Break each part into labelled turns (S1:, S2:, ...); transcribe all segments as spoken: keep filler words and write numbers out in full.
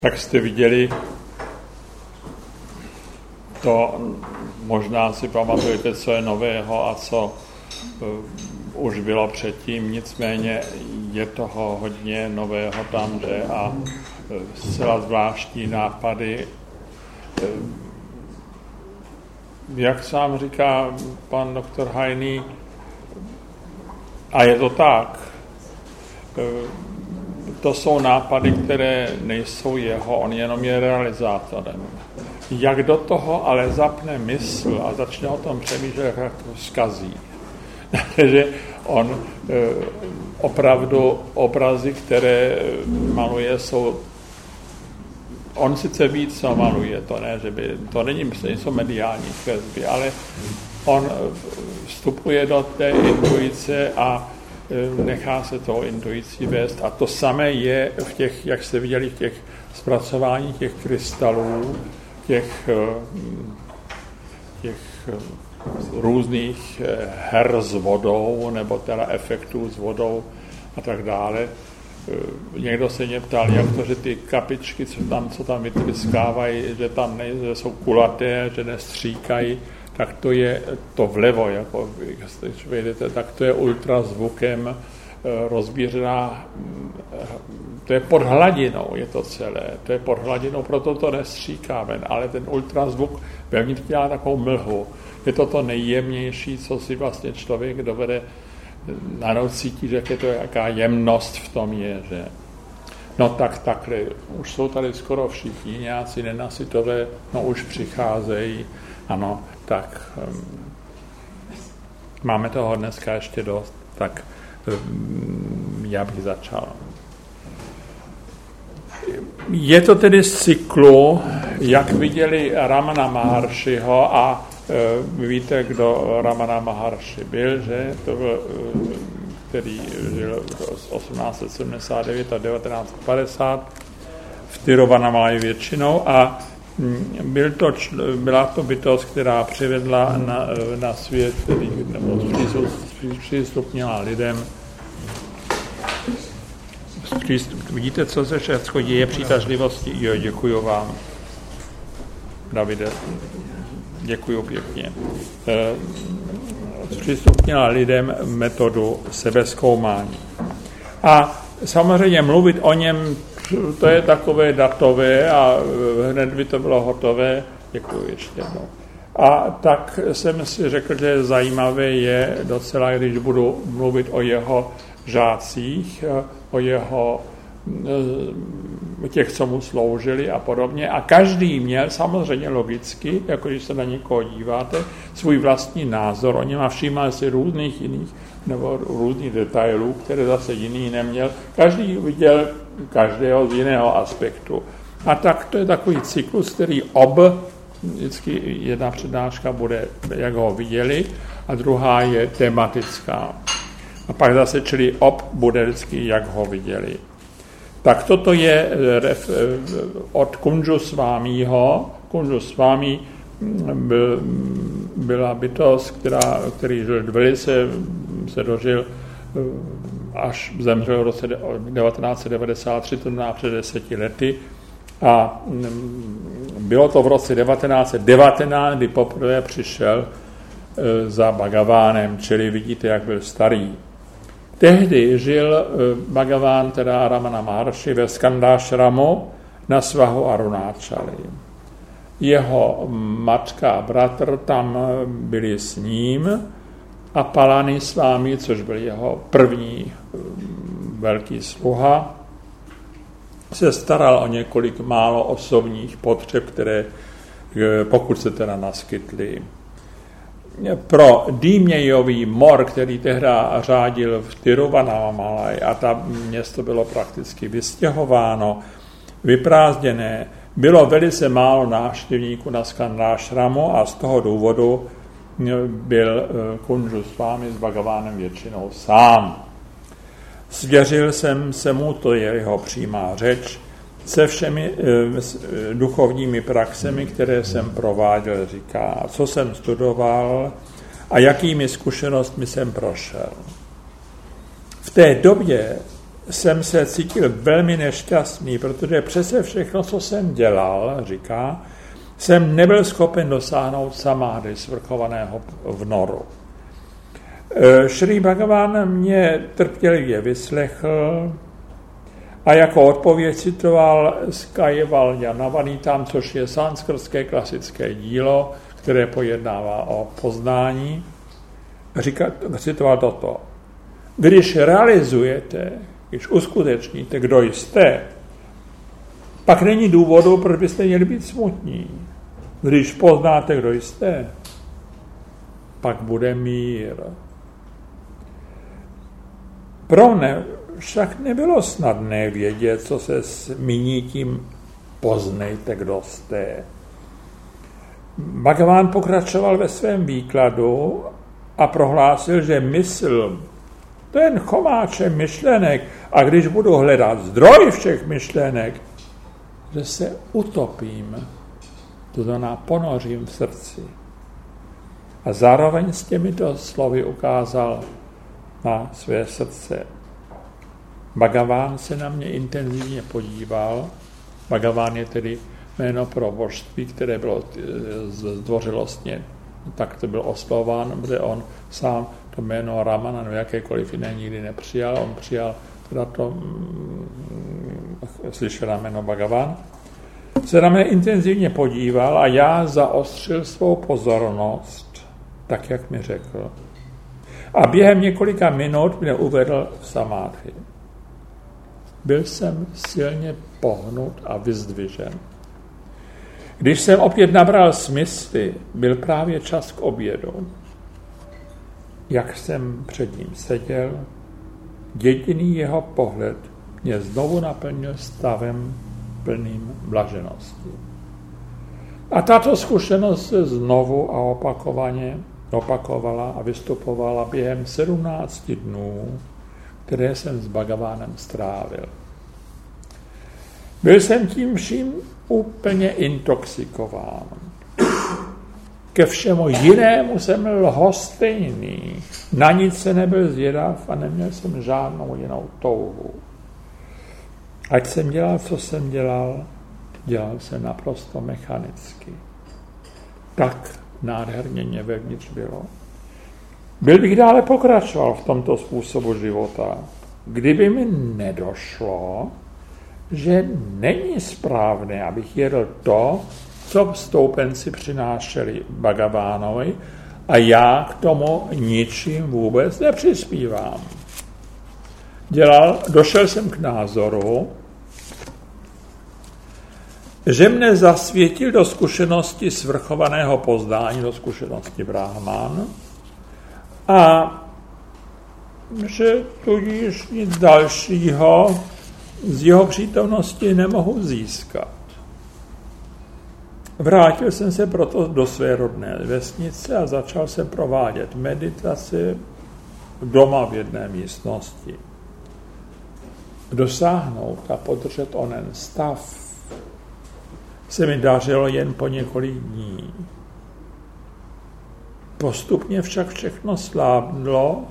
S1: Tak jste viděli, to možná si pamatujete, co je nového a co uh, už bylo předtím, nicméně je toho hodně nového tam, že a uh, zcela zvláštní nápady. Uh, jak sám říká pan doktor Hajný, a je to tak, uh, to jsou nápady, které nejsou jeho, on jenom je realizátorem. Jak do toho ale zapne mysl a začne o tom přemýšlet, jak to zkazí. že on e, opravdu obrazy, které maluje, jsou... On sice víc, co maluje, to ne, že by... To není, nejsou mediální kresby, ale on vstupuje do té intuice a nechá se toho intuicí vést. A to samé je v těch, jak jste viděli, v těch zpracování těch krystalů, těch, těch různých her s vodou, nebo teda efektů s vodou a tak dále. Někdo se mě ptal, jak to, že ty kapičky, co tam, co tam vytryskávají, že tam ne, že jsou kulaté, že nestříkají, tak to je to vlevo, jako když vejdete, tak to je ultrazvukem rozbířená, to je pod hladinou, je to celé, to je pod hladinou, proto to nestříká ven, ale ten ultrazvuk vevnitř dělá takovou mlhu. Je to to nejjemnější, co si vlastně člověk dovede najednou cítí, že je to jaká jemnost v tom je, že no tak takhle, už jsou tady skoro všichni, nějací nenasytové, no už přicházejí, ano, tak um, máme toho dneska ještě dost, tak um, já bych začal. Je to tedy z cyklu, jak viděli Ramana Maharshiho a uh, víte, kdo Ramana Maharshi byl, že? To byl, uh, který žil z osmnáct set sedmdesát devět a devatenáct set padesát v Tiruvannamalai většinou a Byl to, byla to bytost, která přivedla na, na svět, který nebo přístupnila lidem. Vidíte, co se všechno děje přitažlivosti? Jo, děkuju vám, Davide. Děkuju pěkně. Přístupnila lidem metodu sebezkoumání. A samozřejmě mluvit o něm, to je takové datové a hned by to bylo hotové. Děkuji ještě jednou. A tak jsem si řekl, že zajímavé je docela, když budu mluvit o jeho žácích, o jeho těch, co mu sloužili a podobně. A každý měl samozřejmě logicky, jako když se na někoho díváte, svůj vlastní názor o něm a všímal si různých jiných nebo různých detailů, které zase jiný neměl. Každý viděl každého z jiného aspektu. A tak to je takový cyklus, který ob, vždycky jedna přednáška bude, jak ho viděli, a druhá je tematická. A pak zase, čili ob bude vždycky, jak ho viděli. Tak toto je od Kunžusvámího. Kunžusvámí byl, byla bytost, která, který žil velice, se dožil, až zemřel v roce devatenáct set devadesát tři, to znamená před deseti lety. A bylo to v roce devatenáct set devatenáct, kdy poprvé přišel za Bhagavánem, čili vidíte, jak byl starý. Tehdy žil Bhagaván, teda Ramana Maharshi, ve Skandášramu na svahu Arunáčaly. Jeho matka a bratr tam byli s ním a Palanisvámi, což byl jeho první velký sluha, se staral o několik málo osobních potřeb, které pokud se teda naskytly. Pro Dýmějový mor, který tehdy řádil v Tiruvannamalai a tam město bylo prakticky vystěhováno, vyprázdněné, bylo velice málo návštěvníků na Skandášramu a z toho důvodu byl Kunžusvámi s Bhagavánem většinou sám. Svěřil jsem se mu, to je jeho přímá řeč, se všemi e, duchovními praxemi, které jsem prováděl, říká, co jsem studoval a jakými zkušenostmi jsem prošel. V té době jsem se cítil velmi nešťastný, protože přese všechno, co jsem dělal, říká, jsem nebyl schopen dosáhnout samády svrchovaného v noru. Šrí Bhagavan mě trpělivě vyslechl a jako odpověď citoval z Kaivalya Navanitam, což je sanskrtské klasické dílo, které pojednává o poznání. Říká, citoval toto. Když realizujete, když uskutečníte, kdo jste, pak není důvodu, proč byste měli být smutní. Když poznáte, kdo jste, pak bude mír. Pro mne však nebylo snadné vědět, co se zmíní tím poznejte, kdo jste. Bhagavan pokračoval ve svém výkladu a prohlásil, že mysl, to je jen chomáčem myšlenek, a když budu hledat zdroj všech myšlenek, že se utopím, to znamená ponořím v srdci. A zároveň s těmito slovy ukázal na své srdce. Bhagavan se na mě intenzivně podíval. Bhagavan je tedy jméno pro božství, které bylo zdvořilostně, tak to byl oslován, protože on sám to jméno Ramana nebo jakékoliv jiné nikdy nepřijal. On přijal teda to mm, slyšel jméno Bhagavan. Se na mě intenzivně podíval a já zaostřil svou pozornost, tak jak mi řekl. A během několika minut mě uvedl v samádhy. Byl jsem silně pohnut a vyzdvižen. Když jsem opět nabral smysly, byl právě čas k obědu. Jak jsem před ním seděl, jediný jeho pohled mě znovu naplnil stavem plným blaženosti. A tato zkušenost se znovu a opakovaně opakovala a vystupovala během sedmnácti dnů, které jsem s Bhagavanem strávil. Byl jsem tím vším úplně intoxikován. Ke všemu jinému jsem byl lhostejný. Na nic se nebyl zvědav a neměl jsem žádnou jinou touhu. Ať jsem dělal, co jsem dělal, dělal jsem naprosto mechanicky. Tak nádherně mě vevnitř bylo. Byl bych dále pokračoval v tomto způsobu života, kdyby mi nedošlo, že není správné, abych jedl to, co stoupenci přinášeli Bhagavanovi, a já k tomu ničím vůbec nepřispívám. Dělal, došel jsem k názoru, že mne zasvětil do zkušenosti svrchovaného poznání, do zkušenosti Brahman, a že tudíž nic dalšího z jeho přítomnosti nemohu získat. Vrátil jsem se proto do své rodné vesnice a začal jsem provádět meditaci doma v jedné místnosti. Dosáhnout a podržet onen stav se mi dařilo jen po několik dní. Postupně však všechno sláblo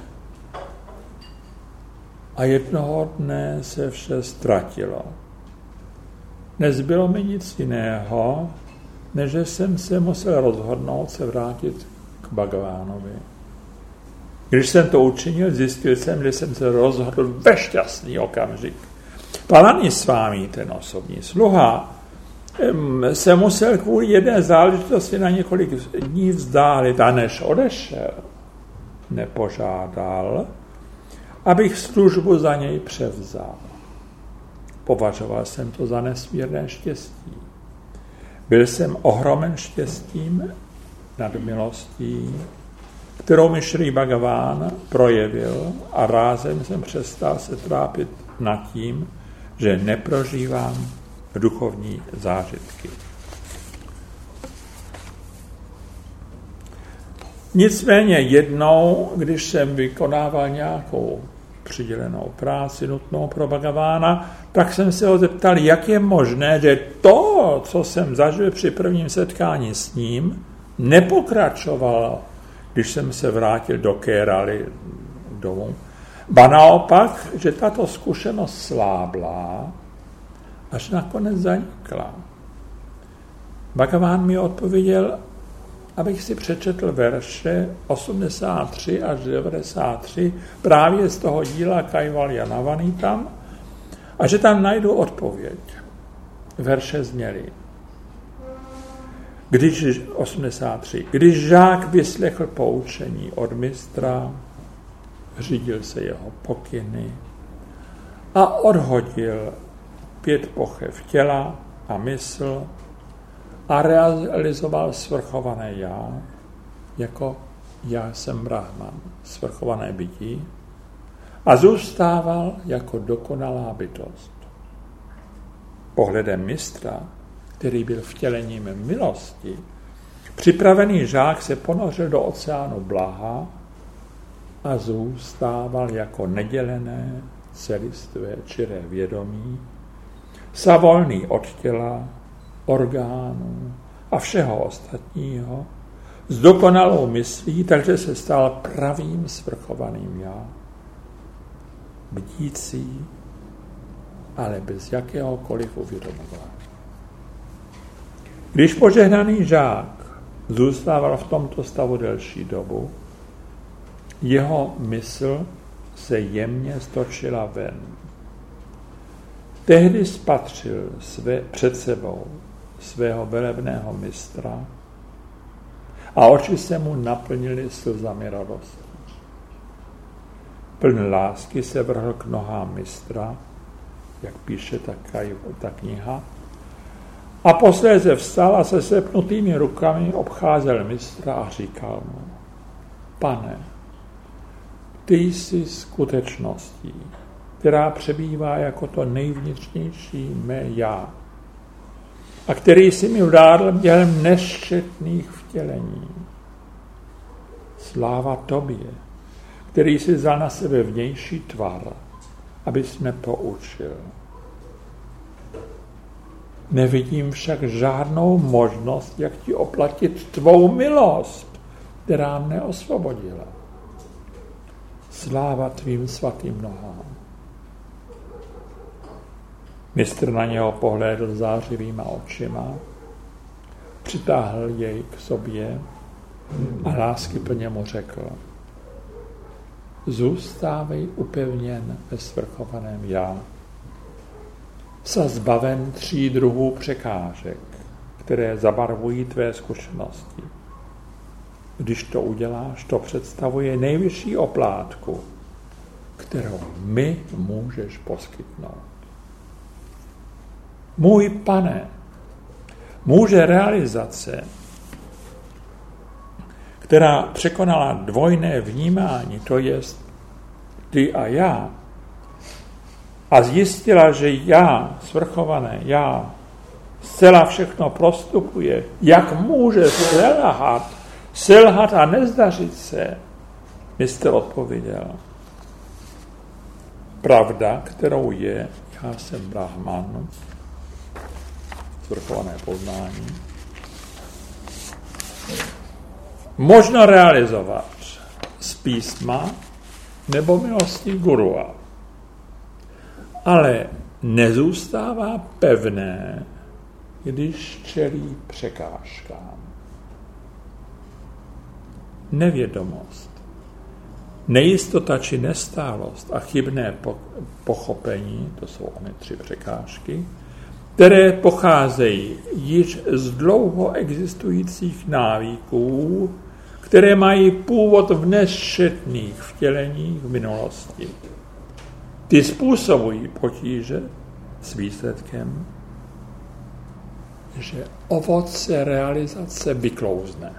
S1: a jednoho dne se vše ztratilo. Nezbylo mi nic jiného, než jsem se musel rozhodnout se vrátit k Bhagavanovi. Když jsem to učinil, zjistil jsem, že jsem se rozhodl ve šťastný okamžik. Palanisvámí, ten osobní sluha, se musel kvůli jedné záležitosti na několik dní vzdálit, a než odešel, nepožádal, abych službu za něj převzal. Považoval jsem to za nesmírné štěstí. Byl jsem ohromen štěstím nad milostí, kterou mi Šrí Bhagavan projevil, a rázem jsem přestal se trápit nad tím, že neprožívám duchovní zážitky. Nicméně jednou, když jsem vykonával nějakou přidělenou práci nutnou pro Bhagavana, tak jsem se ho zeptal, jak je možné, že to, co jsem zažil při prvním setkání s ním, nepokračovalo, když jsem se vrátil do Kéraly domů. Ba naopak, že tato zkušenost slábla, až nakonec zanikla. Bhagavan mi odpověděl, abych si přečetl verše osmdesát tři až devadesát tři právě z toho díla Kaivalya Navanitam a že tam najdu odpověď. Verše zněly. Když, osmdesát tři. Když žák vyslechl poučení od mistra, řídil se jeho pokyny a odhodil pět pochev těla a mysl a realizoval svrchované já, jako já jsem Brahman, svrchované bytí, a zůstával jako dokonalá bytost. Pohledem mistra, který byl vtělením milosti, připravený žák se ponořil do oceánu blaha a zůstával jako nedělené, celistvé, čiré vědomí, savolný od těla, orgánů a všeho ostatního, s dokonalou myslí, takže se stal pravým svrchovaným já. Bdící, ale bez jakéhokoliv uvědomování. Když požehnaný žák zůstával v tomto stavu delší dobu, jeho mysl se jemně stočila ven. Tehdy spatřil své, před sebou svého velebného mistra a oči se mu naplnily slzami radosti. Pln lásky se vrhl k nohám mistra, jak píše ta, ta kniha, a posléze vstal a se sepnutými rukami obcházel mistra a říkal mu: Pane, ty jsi skutečností, která přebývá jako to nejvnitřnější mé já a který jsi mi udádl během nesčetných vtělení. Sláva tobě, který jsi vzal na sebe vnější tvar, abys mě poučil. Nevidím však žádnou možnost, jak ti oplatit tvou milost, která mne osvobodila. Sláva tvým svatým nohám. Mistr na něho pohlédl zářivýma očima, přitáhl jej k sobě a láskyplně mu řekl: Zůstávej upevněn ve svrchovaném já. Sa zbaven tří druhů překážek, které zabarvují tvé zkušenosti. Když to uděláš, to představuje nejvyšší oplátku, kterou mi můžeš poskytnout. Můj Pane, může realizace, která překonala dvojné vnímání, to jest ty a já, a zjistila, že já, svrchované já, zcela všechno prostupuje, jak může selhat, selhat a nezdařit se, mistr odpověděl: Pravda, kterou je, já jsem Brahman, svrchované poznání, možno realizovat z písma nebo milosti gurua, ale nezůstává pevné, když čelí překážkám. Nevědomost, nejistota či nestálost a chybné pochopení, to jsou ony tři překážky, které pocházejí již z dlouho existujících návyků, které mají původ v nesčetných vtěleních v minulosti. Ty způsobují potíže s výsledkem, že ovoce realizace vyklouzne.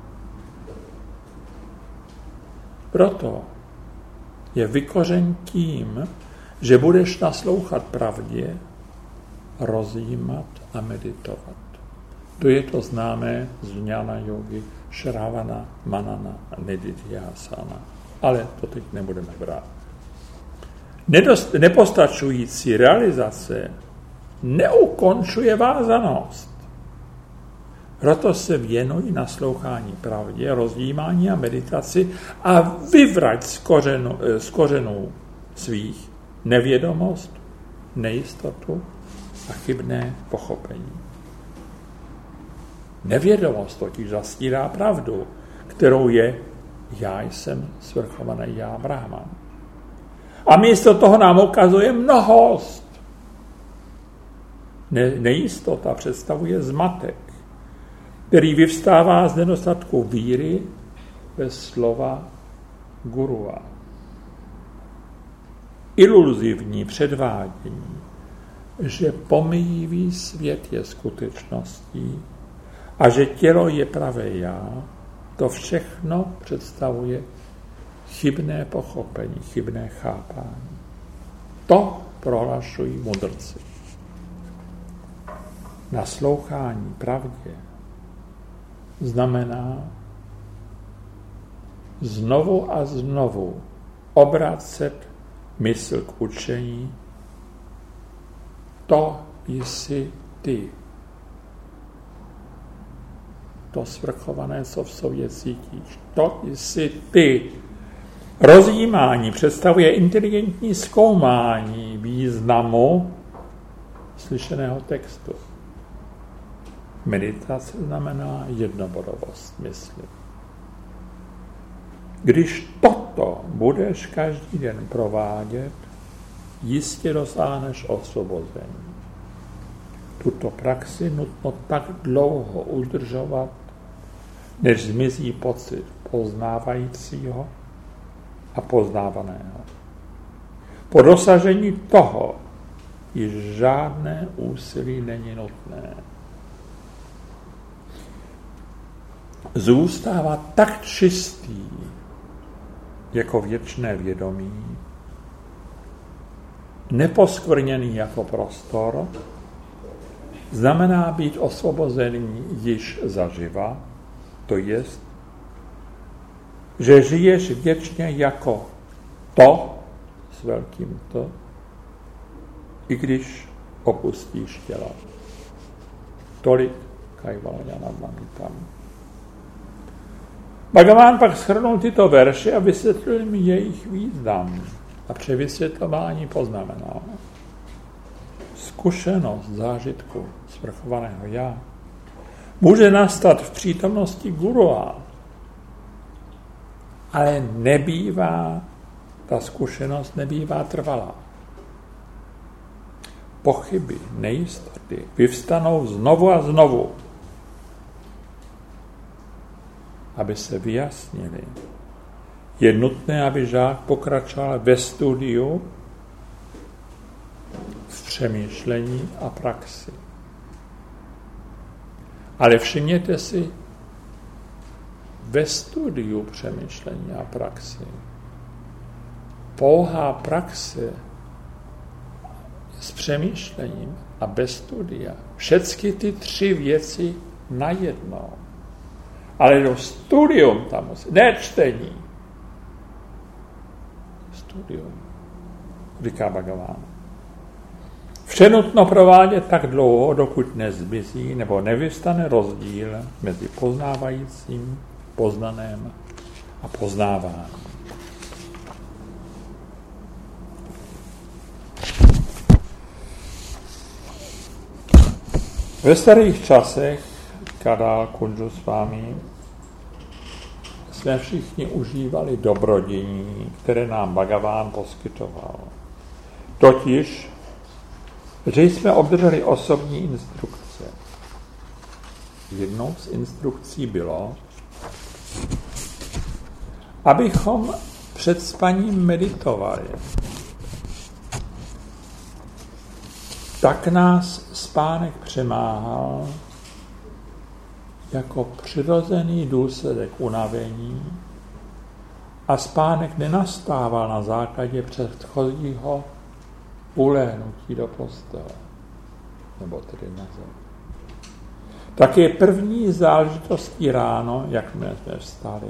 S1: Proto je vykořen tím, že budeš naslouchat pravdě, rozjímat a meditovat. To je to známé z Jnana Yogi Shravana, Manana a Nididhyasana. Ale to teď nebudeme brát. Nedost, nepostačující realizace neukončuje vázanost. Proto se věnuj naslouchání pravdě, rozjímání a meditaci a vyvrať z kořenu, z kořenů svých nevědomost, nejistotu a chybné pochopení. Nevědomost totiž zastírá pravdu, kterou je já jsem svrchovaný já Brahman. A místo toho nám ukazuje mnohost. Ne, nejistota představuje zmatek, který vyvstává z nedostatku víry ve slova gurua. Iluzivní předvádění, že pomíjivý svět je skutečností a že tělo je pravé já, to všechno představuje chybné pochopení, chybné chápání. To prohlašují mudrci. Naslouchání pravdě znamená znovu a znovu obracet mysl k učení. To jsi ty. To svrchované, co v sobě cítíš. To jsi ty. Rozjímání představuje inteligentní zkoumání významu slyšeného textu. Meditace znamená jednobodovost mysli. Když toto budeš každý den provádět, jistě dosáhneš osvobození. Tuto praxi nutno tak dlouho udržovat, než zmizí pocit poznávajícího a poznávaného. Po dosažení toho již žádné úsilí není nutné. Zůstává tak čistý jako věčné vědomí, neposkvrněný jako prostor, znamená být osvobozený již zaživa, to jest, že žiješ věčně jako to s velkým to, i když opustíš těla. Tolik Kaivaljana Bhagavatam. Bhagavan pak shrnul tyto verše a vysvětlil mi jejich význam. A při vysvětlování poznamenal. Zkušenost zážitku svrchovaného já může nastat v přítomnosti gurua, ale nebývá, ta zkušenost nebývá trvalá. Pochyby, nejistoty vyvstanou znovu a znovu, aby se vyjasnili. Je nutné, aby žák pokračoval ve studiu, v přemýšlení a praxi. Ale všimněte si, ve studiu přemýšlení a praxi pouhá praxe s přemýšlením a bez studia. Všechny ty tři věci najednou. Ale do studium tam musí, ne čtení. Studium, říká Bhagavan. Vše nutno provádět tak dlouho, dokud nezmizí nebo nevyvstane rozdíl mezi poznávajícím, poznaném a poznáváním. Ve starých časech, Kadal Kunžu Swami, jsme všichni užívali dobrodění, které nám Bhagavan poskytoval. Totiž, že jsme obdrželi osobní instrukce. Jednou z instrukcí bylo, abychom před spaním meditovali. Tak nás spánek přemáhal jako přirozený důsledek unavení a spánek nenastával na základě předchozího ulehnutí do postele, nebo tedy na zem. Také první záležitostí ráno, jakmile jsme vstali,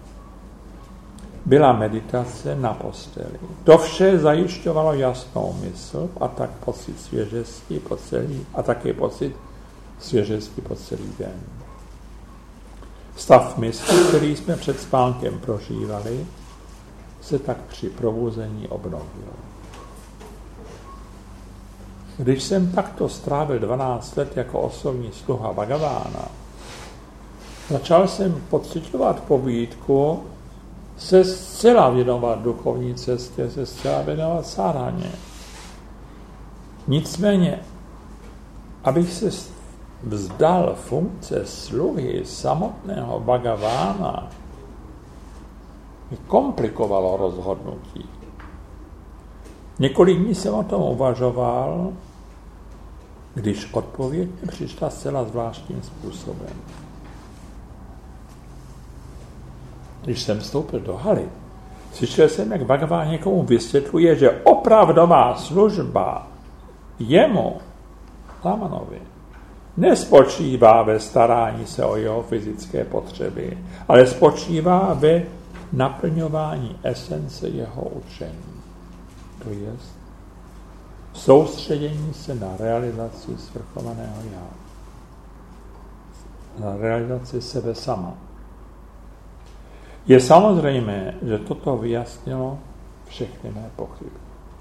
S1: byla meditace na posteli. To vše zajišťovalo jasnou mysl a tak pocit svěžesti po celý, a také pocit svěžesti po celý den. Stav mysli, který jsme před spánkem prožívali, se tak při probuzení obnovil. Když jsem takto strávil dvanáct let jako osobní sluha Bhagavána, začal jsem pociťovat pobídku se zcela věnovat duchovní cestě, se zcela věnovat sádhaně. Nicméně, abych se vzdal funkce sluhy samotného Bhagavána, mi komplikovalo rozhodnutí. Několik dní jsem o tom uvažoval, když odpověď mi přišla zcela zvláštním způsobem. Když jsem vstoupil do haly, slyšel jsem, jak Bhagaván někomu vysvětluje, že opravdová služba jemu, Ramanovi, nespočívá ve starání se o jeho fyzické potřeby, ale spočívá ve naplňování esence jeho učení. To je soustředění se na realizaci svrchovaného já. Na realizaci sebe sama. Je samozřejmé, že toto vyjasnilo všechny mé pochyby.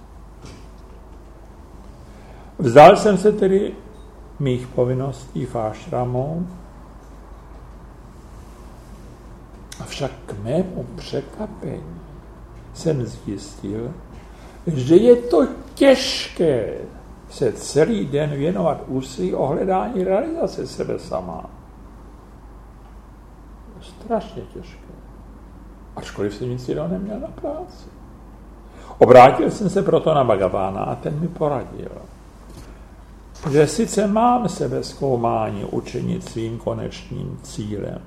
S1: Vzdal jsem se tedy mých povinností v ášramu, avšak k mému překvapení jsem zjistil, že je to těžké se celý den věnovat úsilí o hledání realizace sebe sama. Strašně těžké. Ačkoliv jsem nic jiného neměl na práci. Obrátil jsem se proto na Bhagavána a ten mi poradil, že sice mám sebezkoumání učinit svým konečným cílem,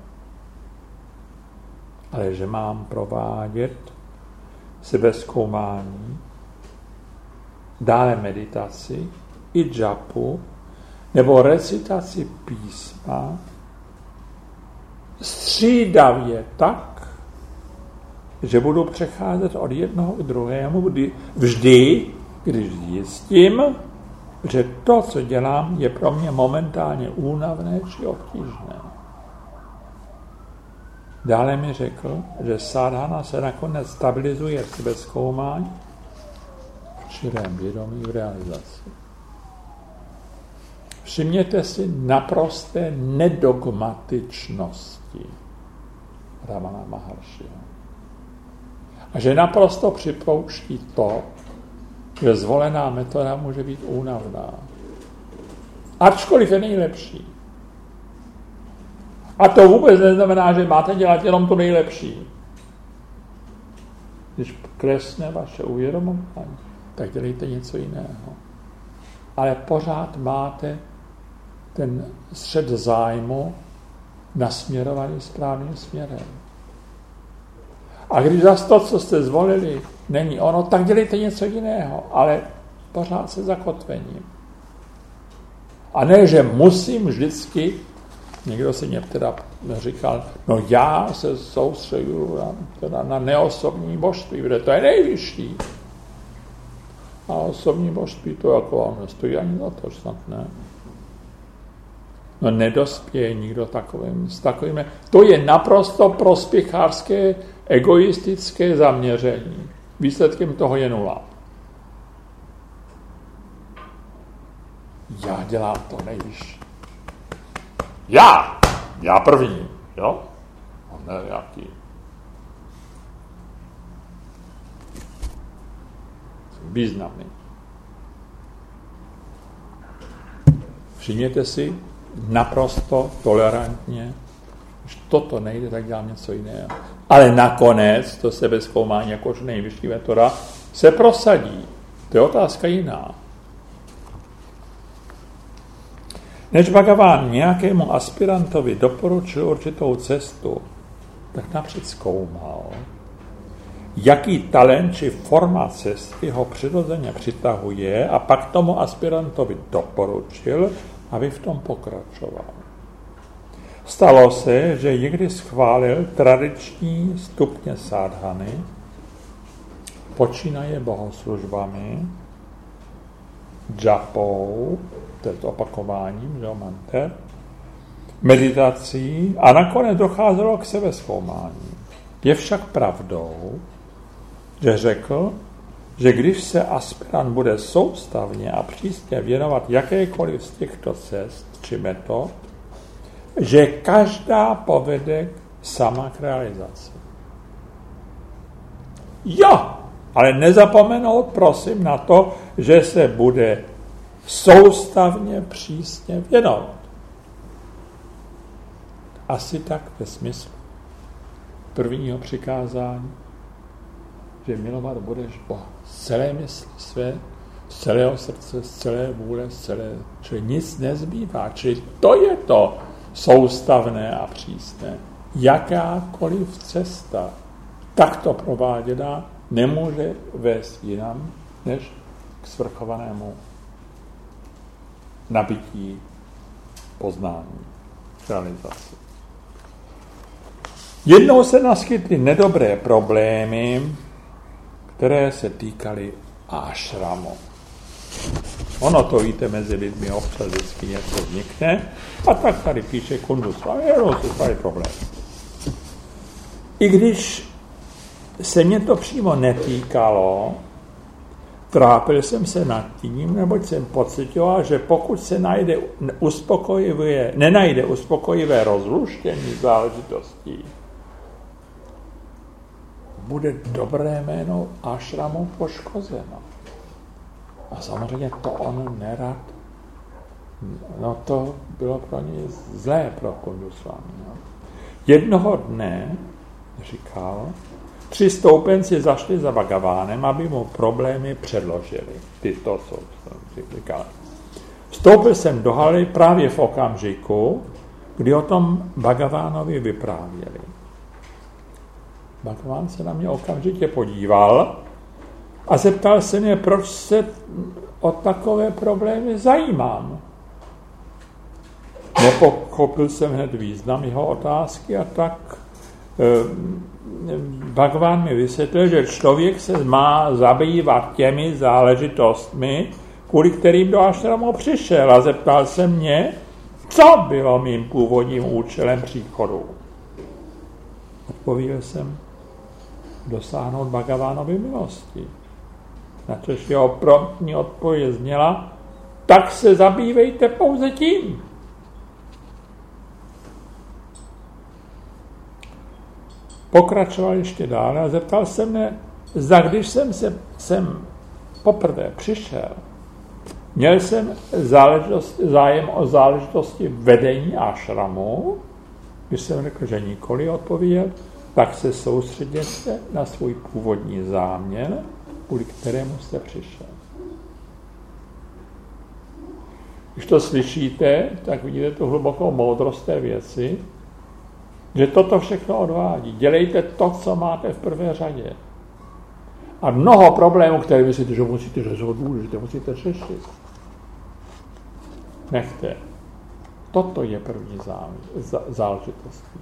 S1: ale že mám provádět sebezkoumání, dále meditaci i džapu nebo recitaci písma střídavě tak, že budu přecházet od jednoho k druhému vždy, když zjistím, že to, co dělám, je pro mě momentálně únavné či obtížné. Dále mi řekl, že sádhana se nakonec stabilizuje v sebezkoumání v širém vědomí v realizaci. Všimněte si naprosté nedogmatičnosti Ramana Maharshiho. A že naprosto připouští to, že zvolená metoda může být únavná. Ačkoliv je nejlepší. A to vůbec neznamená, že máte dělat jenom to nejlepší. Když klesne vaše uvědomování, tak dělejte něco jiného. Ale pořád máte ten střed zájmu nasměrovaný správným směrem. A když zase to, co jste zvolili, není ono, tak dělejte něco jiného, ale pořád se zakotvením. A ne, že musím vždycky, někdo si mě teda říkal, no já se soustředuju na, teda na neosobní božství, protože to je nejvyšší. A osobní božství to jako vám nestojí ani za to, snad ne. No nedospěje nikdo takovým, s takovým. To je naprosto prospěchářské, egoistické zaměření. Výsledkem toho je nula. Já dělám to nejvyšší. Já! Já první, jo? Ne, jaký? Jsem významný. Všimněte si, naprosto tolerantně, když toto nejde, tak dělám něco jiného. Ale nakonec to sebezkoumání jakož nejvyšší metoda se prosadí. To je otázka jiná. Než Bhagaván nějakému aspirantovi doporučil určitou cestu, tak napřed zkoumal, jaký talent či forma cesty ho přirozeně přitahuje a pak tomu aspirantovi doporučil, aby v tom pokračoval. Stalo se, že někdy schválil tradiční stupně sádhany, počínaje bohoslužbami, džapou, to je to opakováním, že manter, meditací a nakonec docházelo k sebezkoumání. Je však pravdou, že řekl, že když se aspirant bude soustavně a přísně věnovat jakékoliv z těchto cest či metod, že každá povede sama k realizaci. Jo, ale nezapomenout prosím na to, že se bude soustavně přísně věnovat. Asi tak ve smyslu prvního přikázání, že milovat budeš Boha z celé mysli své, z celého srdce, z celé vůle, z celé, čili nic nezbývá. Čili to je to soustavné a přísné. Jakákoliv cesta takto prováděná nemůže vést jinam, než k svrchovanému nabití poznání, realizaci. Jednou se naskytly nedobré problémy, které se týkaly ášramu. Ono to, víte, mezi lidmi občas vždycky něco vznikne, a tak tady píše Kundusvámi, jenom se stali problém. I když se mě to přímo netýkalo, trápil jsem se nad tím, neboť jsem pocitoval, že pokud se najde uspokojivé, nenajde uspokojivé rozluštění záležitostí, bude dobré jméno ášramu poškozeno. A samozřejmě to on nerad. No to bylo pro něj zlé pro Kundusvámi. No. Jednoho dne, říkal, tři stoupenci zašli za Bhagavánem, aby mu problémy předložili. Tyto jsou, říkal. Vstoupil jsem do haly právě v okamžiku, kdy o tom Bhagavánovi vyprávěli. Bhagaván se na mě okamžitě podíval a zeptal se mě, proč se o takové problémy zajímám. Nepochopil jsem hned význam jeho otázky a tak eh, Bhagaván mi vysvětlil, že člověk se má zabývat těmi záležitostmi, kvůli kterým do ášramu přišel, a zeptal se mě, co bylo mým původním účelem příchodu. Odpověděl jsem, dosáhnout Bhagavánovy milosti. Na což jeho promptní odpověď zněla, tak se zabývejte pouze tím. Pokračoval ještě dále a zeptal se mne, zda když jsem se sem poprvé přišel, měl jsem zájem o záležitosti vedení ášramu. Když jsem řekl, že nikoli, odpověděl, tak se soustředěte na svůj původní záměr, kvůli kterému jste přišel. Když to slyšíte, tak vidíte tu hlubokou moudrost té věci, že toto všechno odvádí. Dělejte to, co máte v prvé řadě. A mnoho problémů, které myslíte, že musíte řešit, důležité, musíte řešit. Nechte. Toto je první záležitostí.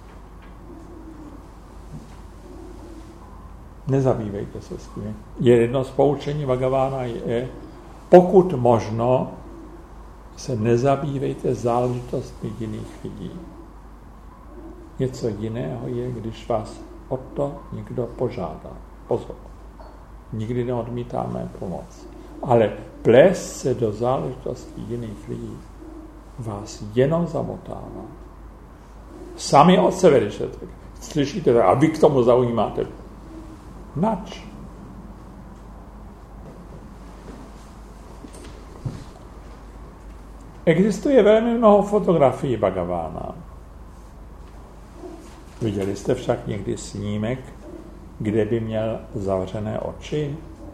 S1: Nezabývejte se s tím. Je jedno z poučení Bhagavána je, pokud možno, se nezabývejte záležitostmi jiných lidí. Něco jiného je, když vás o to někdo požádá. Pozor. Nikdy neodmítáme pomoc. Ale plést se do záležitostí jiných lidí vás jenom zamotává. Sami od sebe, když slyšíte tak, a vy k tomu zaujímáte. Nač? Existuje velmi mnoho fotografií Bhagavána. Viděli jste však někdy snímek, kde by měl zavřené oči?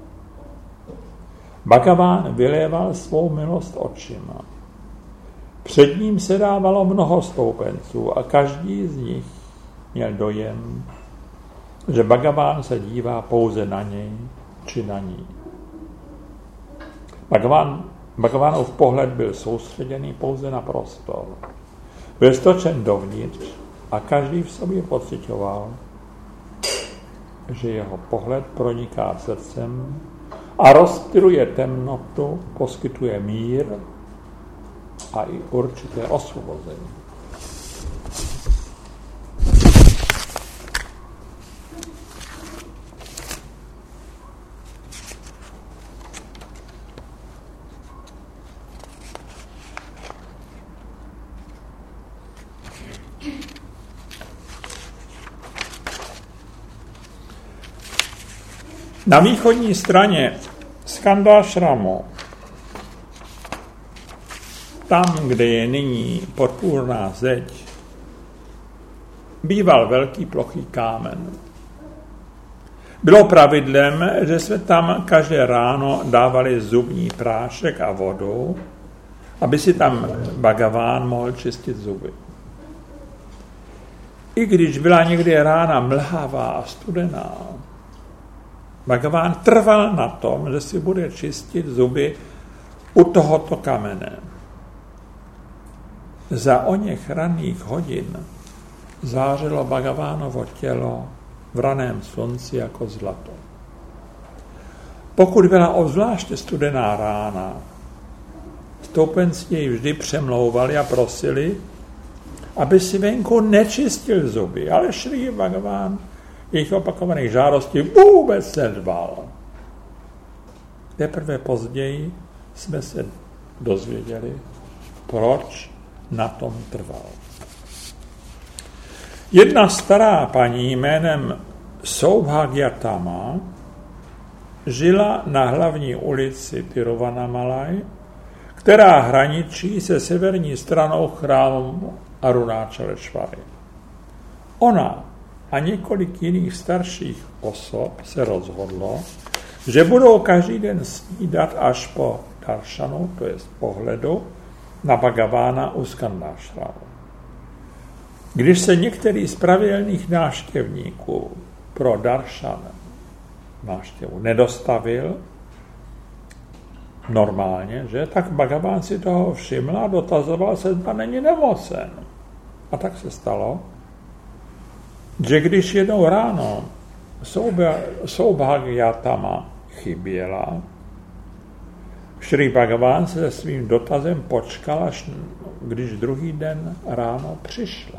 S1: Bhagaván vyléval svou milost očima. Před ním se dávalo mnoho stoupenců a každý z nich měl dojem, že Bhagaván se dívá pouze na něj či na ní. Bhagaván, Bhagavánův pohled byl soustředěný pouze na prostor. Byl stočen dovnitř a každý v sobě pociťoval, že jeho pohled proniká srdcem a rozptyluje temnotu, poskytuje mír a i určité osvobození. Na východní straně Skandāšramu, tam, kde je nyní podpůrná zeď, býval velký plochý kámen. Bylo pravidlem, že jsme tam každé ráno dávali zubní prášek a vodu, aby si tam Bhagaván mohl čistit zuby. I když byla někdy rána mlhavá a studená, Bhagaván trval na tom, že si bude čistit zuby u tohoto kamene. Za oněch ranných hodin zářilo Bhagavánovo tělo v raném slunci jako zlato. Pokud byla obzvláště studená rána, stoupenci jej vždy přemlouvali a prosili, aby si venku nečistil zuby, ale Šrý Bhagaván jejich opakovaných žádostí vůbec nedbal. Teprve později jsme se dozvěděli, proč na tom trval. Jedna stará paní jménem Saubhagyatama žila na hlavní ulici Tiruvannamalai, která hraničí se severní stranou chrámu Arunáčalešvary. Ona a několik jiných starších osob se rozhodlo, že budou každý den snídat až po daršanu, to je z pohledu, na Bhagavána u Skandāšramu. Když se některý z pravidelných návštěvníků pro daršan návštěvu nedostavil normálně, že, tak Bhagaván si toho všiml a dotazoval se, zda není nemocen. A tak se stalo, že když jednou ráno Saubhagyatama chyběla, Šrý Bhagaván se se svým dotazem počkal, až když druhý den ráno přišla.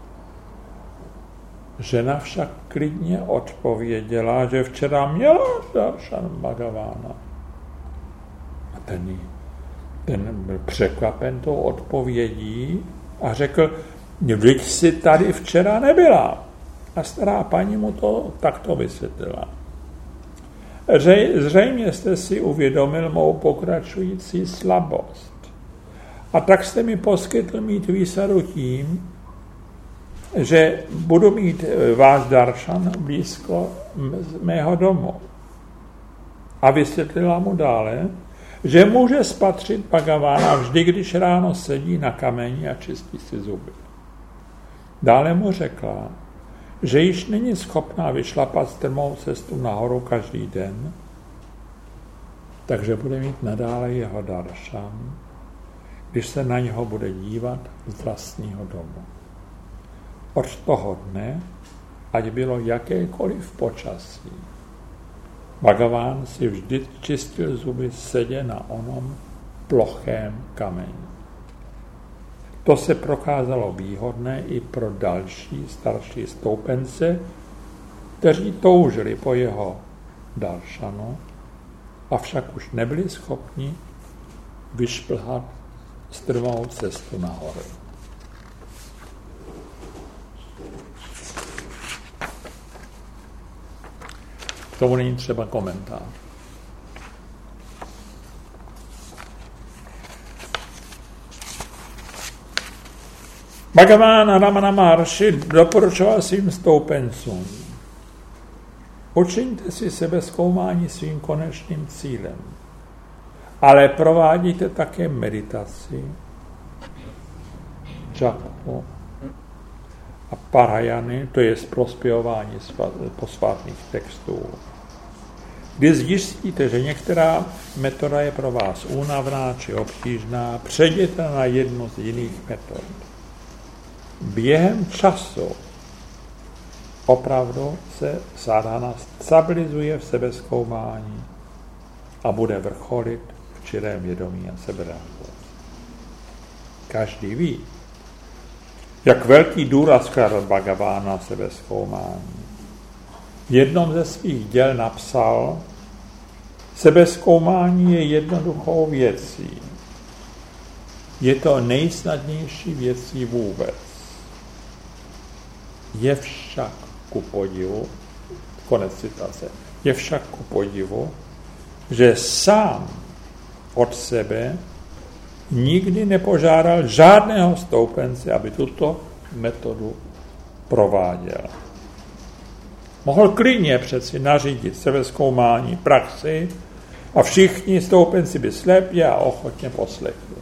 S1: Žena však klidně odpověděla, že včera měla daršan Bhagavána. A ten, ten byl překvapen tou odpovědí a řekl, vždyť jsi tady včera nebyla. A stará paní mu to takto vysvětlila. Zřejmě jste si uvědomil mou pokračující slabost. A tak jste mi poskytl mít výsadu tím, že budu mít váš daršan blízko mého domu. A vysvětlila mu dále, že může spatřit Bhagavána vždy, když ráno sedí na kameni a čistí si zuby. Dále mu řekla, že již není schopná vyšlapat strmou cestu nahoru každý den, takže bude mít nadále jeho daršan, když se na něho bude dívat z vlastního domu. Od toho dne, ať bylo jakékoliv počasí, Bhagaván si vždy čistil zuby sedě na onom plochém kameni. To se prokázalo výhodné i pro další starší stoupence, kteří toužili po jeho daršanu, avšak už nebyli schopni vyšplhat strmou cestu nahoru. K tomu není třeba komentář. Bhagaván Ramana Maharshi doporučoval svým stoupencům: učiňte si sebezkoumání svým konečným cílem, ale provádíte také meditaci, džapu a parajany, to je prospěvování posvátných textů. Když zjistíte, že některá metoda je pro vás únavná či obtížná, přejděte na jednu z jiných metod. Během času opravdu se sadhana stabilizuje v sebezkoumání a bude vrcholit v čirém vědomí a seberealizaci. Každý ví, jak velký důraz kladl Bhagaván na sebezkoumání. V jednom ze svých děl napsal: sebezkoumání je jednoduchou věcí. Je to nejsnadnější věcí vůbec. Je však ku podivu, konec citace, je však ku podivu, že sám od sebe nikdy nepožádal žádného stoupence, aby tuto metodu prováděl. Mohl klidně přeci nařídit sebezkoumání praxi a všichni stoupenci by slepě a ochotně poslechli.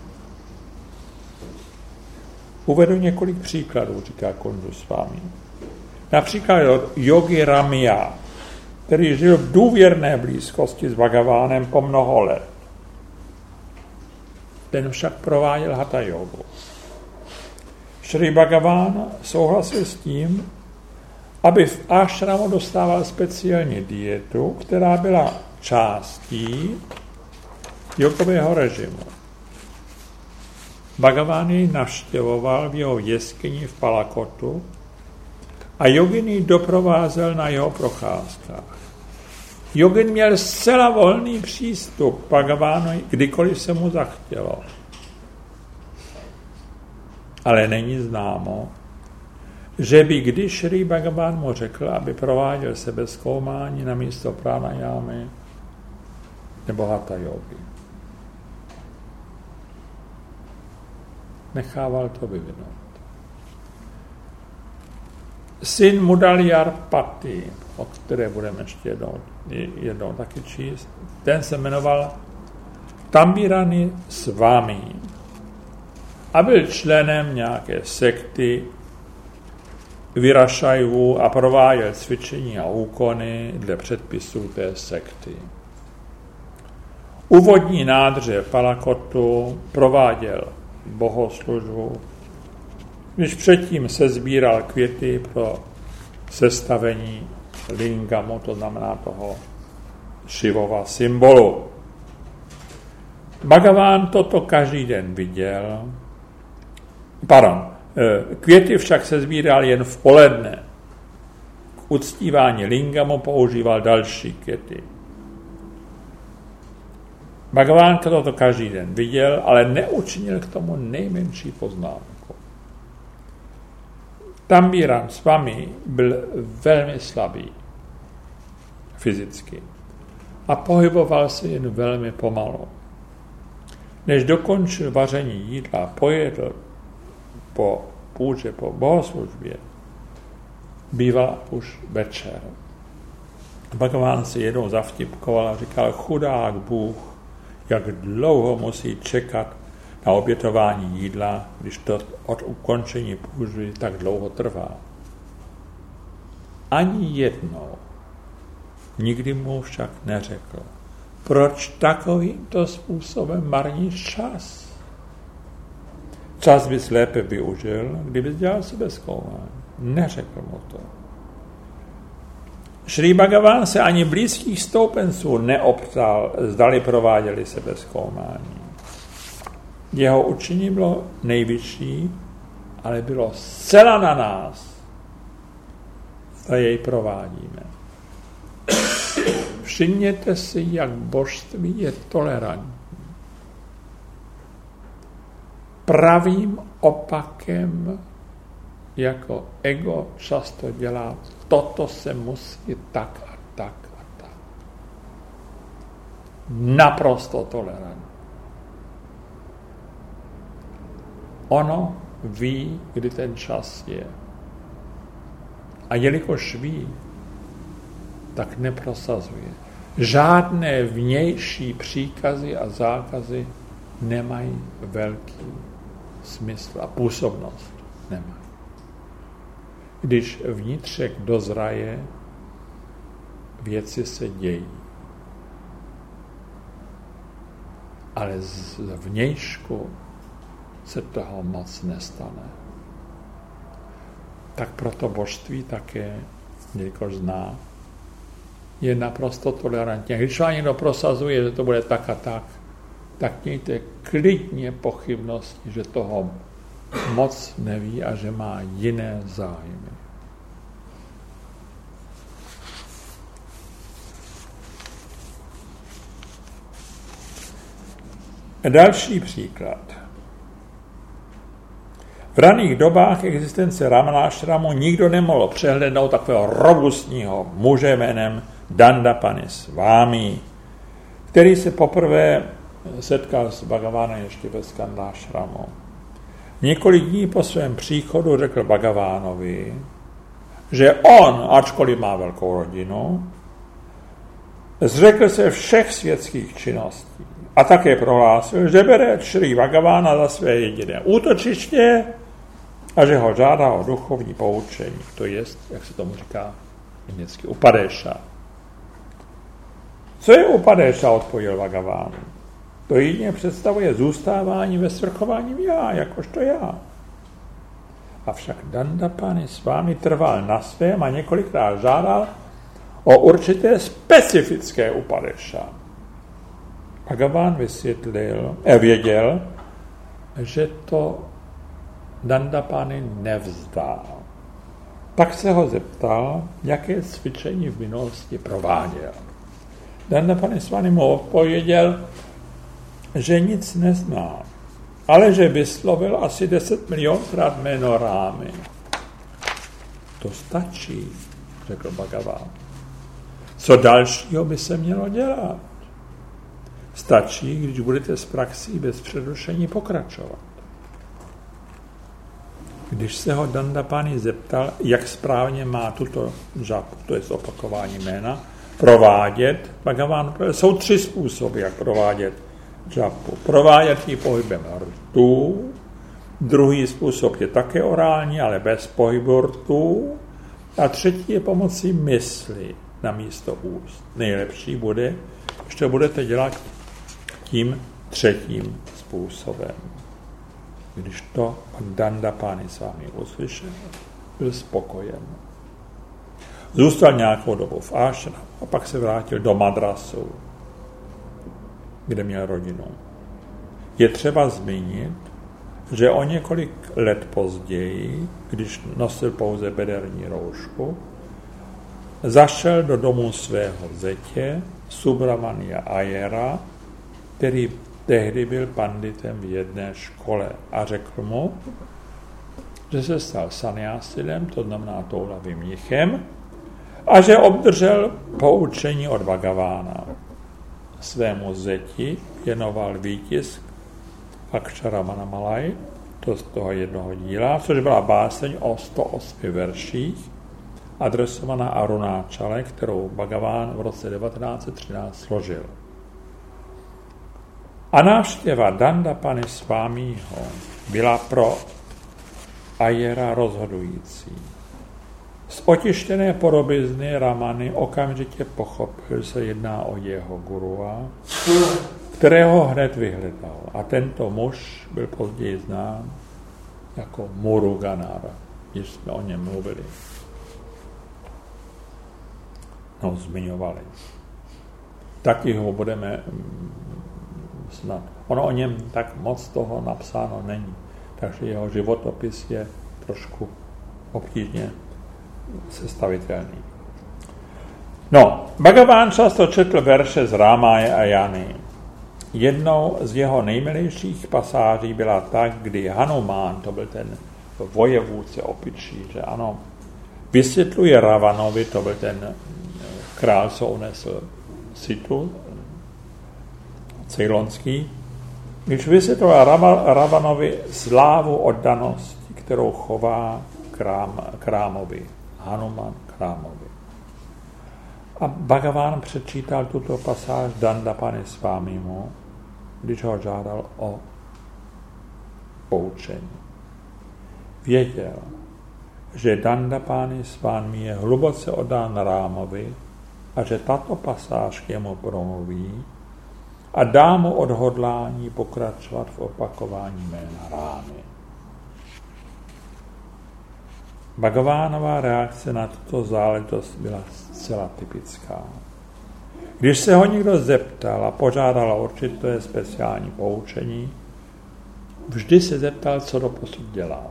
S1: Uvedu několik příkladů, říká Kundusvámi. Například yogi Ramya, který žil v důvěrné blízkosti s Bhagavánem po mnoho let. Ten však prováděl hatha jogu. Šri Bhagaván souhlasil s tím, aby v ashramu dostával speciální dietu, která byla částí jogového režimu. Bhagaván jej navštěvoval v jeho jeskyni v Palakotu a jogin doprovázel na jeho procházkách. Jogin měl zcela volný přístup k Bhagavánu, kdykoliv se mu zachtělo. Ale není známo, že by když Šri Bhagaván mu řekl, aby prováděl sebezkoumání na místo pranajámy nebo hatha jogy. Nechával to vyvinout. Syn Mudalyarpati, o které budeme ještě jednou, jednou taky číst, ten se jmenoval Tambirani Swami a byl členem nějaké sekty Virashajvů a prováděl cvičení a úkony dle předpisů té sekty. U vodní nádrže Palakotu prováděl bohoslužbu, když předtím se sbíral květy pro sestavení lingamu, to znamená toho Šivova symbolu. Bhagaván toto každý den viděl. Pardon, květy však se sbíral jen v poledne. K uctívání lingamu používal další květy. Bhagaván toto každý den viděl, ale neučinil k tomu nejmenší poznámku. Tambiran Swami byl velmi slabý fyzicky a pohyboval se jen velmi pomalu. Než dokončil vaření jídla, pojedl po půdě, po bohoslužbě, býval už večer. Bhagaván si jednou zavtipkoval a říkal, chudák Bůh, jak dlouho musí čekat na obětování jídla, když to od ukončení půdy tak dlouho trvá. Ani jednou nikdy mu však neřekl, proč takovýmto způsobem marníš čas. Čas bys lépe využil, kdybys dělal sebezkoumání. Neřekl mu to. Šri Bhagaván se ani blízkých stoupenců neoptal, zdali prováděli sebezkoumání. Jeho učení bylo nejvyšší, ale bylo zcela na nás, zda jej provádíme. Všimněte si, jak božství je tolerantní. Pravým opakem, jako ego často dělá, toto se musí tak a tak a tak. Naprosto tolerantní. Ono ví, kdy ten čas je. A jelikož ví, tak neprosazuje. Žádné vnější příkazy a zákazy nemají velký smysl a působnost. Nemají. Když vnitřek dozraje, věci se dějí. Ale z vnějšku se toho moc nestane. Tak proto božství také, jelikož zná, je naprosto tolerantní. Když vám někdo prosazuje, že to bude tak a tak, tak mějte klidně pochybnosti, že toho moc neví a že má jiné zájmy. Další příklad. V raných dobách existence Ramanášramu nikdo nemohl přehlednout takového robustního muže jménem Dandapani Swami, který se poprvé setkal s Bhagavánem ještě ve Skandášramu. Několik dní po svém příchodu řekl Bhagavánovi, že on, ačkoliv má velkou rodinu, zřekl se všech světských činností a také prohlásil, že bere Šrí Bhagavána za své jediné útočiště a že ho žádá o duchovní poučení. To je, jak se tomu říká německy, upadéša. Co je upadéša, odpověděl Bhagaván. To jedině představuje zůstávání ve svrchovaním já, jakožto já. Avšak Dandapani Swami trval na svém a několikrát žádal o určité specifické upadéša. Bhagaván vysvětlil, eh, věděl, že to Dandapani nevzdal. Pak se ho zeptal, jaké cvičení v minulosti prováděl. Dandapani Swami mu odpověděl, že nic nezná, ale že vyslovil asi deset milionkrát jméno Rámy. To stačí, řekl Bhagaván. Co dalšího by se mělo dělat? Stačí, když budete s praxí bez přerušení pokračovat. Když se ho Dandapani zeptal, jak správně má tuto žapu, to je opakování jména, provádět, Bhagaván, jsou tři způsoby, jak provádět žapu. Provádět ji pohybem rtů, druhý způsob je také orální, ale bez pohybu rtů, a třetí je pomocí mysli na místo úst. Nejlepší bude, když to budete dělat tím třetím způsobem. Když to Dandapani Swami uslyšel, byl spokojen. Zůstal nějakou dobu v ášramu a pak se vrátil do Madrasu, kde měl rodinu. Je třeba zmínit, že o několik let později, když nosil pouze bederní roušku, zašel do domu svého zetě Subramania Ayera, který tehdy byl panditem v jedné škole, a řekl mu, že se stal sanyásilem, to znamená toulavým mnichem, a že obdržel poučení od Bhagavána. Svému zeti věnoval výtisk Aksharamanamalaji, to z toho jednoho díla, což byla báseň o sto osmi verších, adresovaná Arunáčale, kterou Bhagaván v roce devatenáct set třináct složil. A návštěva Dandapani Swamiho byla pro Ayera rozhodující. Z otištěné podobizny Ramany okamžitě pochopil, že se jedná o jeho gurua, kterého hned vyhledal. A tento muž byl později znám jako Muruganara, když jsme o něm mluvili. No, zmiňovali. Taky ho budeme snad. Ono o něm tak moc toho napsáno není, takže jeho životopis je trošku obtížně sestavitelný. No, Bhagaván často četl verše z Rámáje a Jany. Jednou z jeho nejmilejších pasáží byla tak, kdy Hanumán, to byl ten vojevůdce opičí, že ano, vysvětluje Ravanovi, to byl ten král, co unesl Situ, cejlonský, když vysvětluje Ravanovi slávu oddanosti, kterou chová krám, Krámovi, Hanuman Krámovi. A Bhagaván přečítal tuto pasáž Dandapani Swamimu, když ho žádal o poučení. Věděl, že Dandapani Swami je hluboce oddán Rámovi a že tato pasáž k němu promluví a dá mu odhodlání pokračovat v opakování jména Rámy. Bhagavánova reakce na tuto záležitost byla zcela typická. Když se ho někdo zeptal a požádal o určité speciální poučení, vždy se zeptal, co doposud dělal.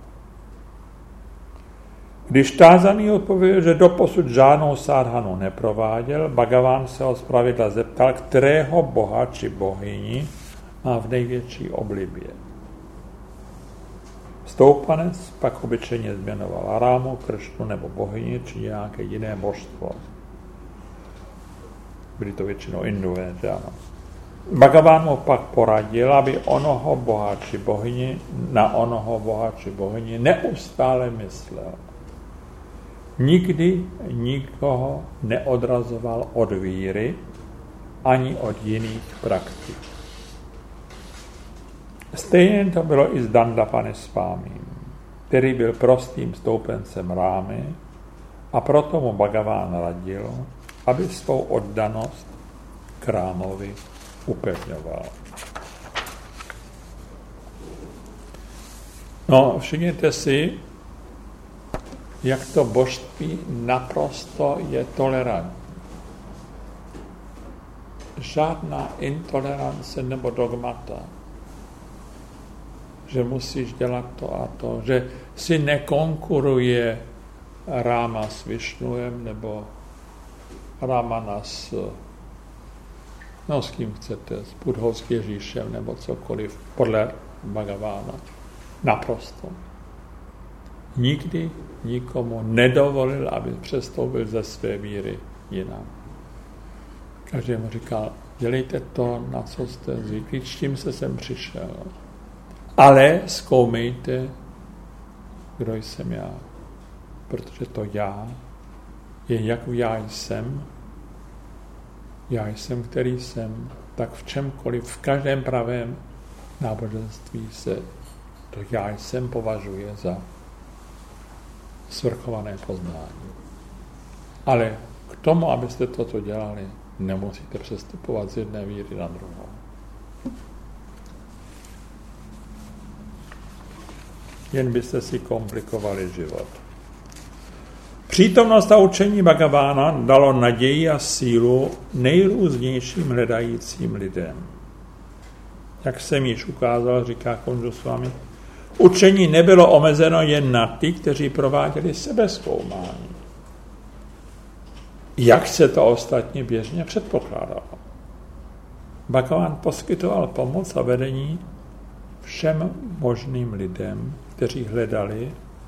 S1: Když tázaný odpověděl, že doposud žádnou sádhanu neprováděl, Bhagaván se ho zpravidla zeptal, kterého boha či bohyni má v největší oblibě. Stoupanec pak obyčejně jmenoval Rámu, Kršnu nebo bohyni či nějaké jiné božstvo. Byli to většinou Indové, že ano. Bhagavan mu pak poradil, aby onoho boha či bohyni, na onoho boha či bohyni neustále myslel. Nikdy nikoho neodrazoval od víry ani od jiných praktik. Stejně to bylo i s Dandapanisvámím, který byl prostým stoupencem Rámy a proto mu Bhagavan radil, aby svou oddanost k Rámovi upevňoval. No, všimněte si, jak to božství naprosto je tolerantní. Žádná intolerance nebo dogmata, že musíš dělat to a to, že si nekonkuruje Ráma s Višnuem nebo Ramana s, no s kým chcete, s Budhou, s Ježíšem nebo cokoliv, podle Bhagavana. Naprosto. Nikdy nikomu nedovolil, aby přestoupil ze své víry jinam. Každý mu říkal, dělejte to, na co jste zvyklí, s čím se sem přišel. Ale zkoumejte, kdo jsem já. Protože to já je jak já jsem, já jsem, který jsem, tak v čemkoliv, v každém pravém náboženství se to já jsem považuje za svrchované poznání. Ale k tomu, abyste toto dělali, nemusíte přestupovat z jedné víry na druhou. Jen byste si komplikovali život. Přítomnost a učení Bhagavana dalo naději a sílu nejrůznějším hledajícím lidem. Jak jsem již ukázal, říká Kunduswami, učení nebylo omezeno jen na ty, kteří prováděli sebezkoumání. Jak se to ostatně běžně předpokládalo. Bhagavan poskytoval pomoc a vedení všem možným lidem, kteří hledali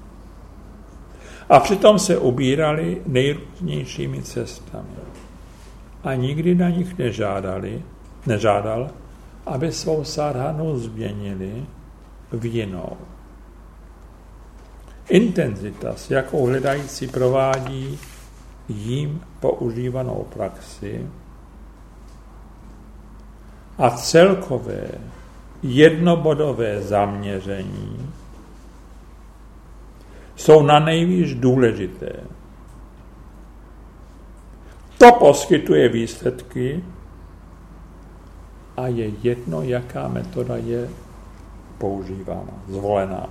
S1: a přitom se ubírali nejrůznějšími cestami. A nikdy na nich nežádali, nežádal, aby svou sadhanu změnili v jinou. Intenzita, s jakou hledající provádí jím používanou praxi, a celkové jednobodové zaměření jsou na nejvíc důležité. To poskytuje výsledky a je jedno, jaká metoda je používána, zvolená.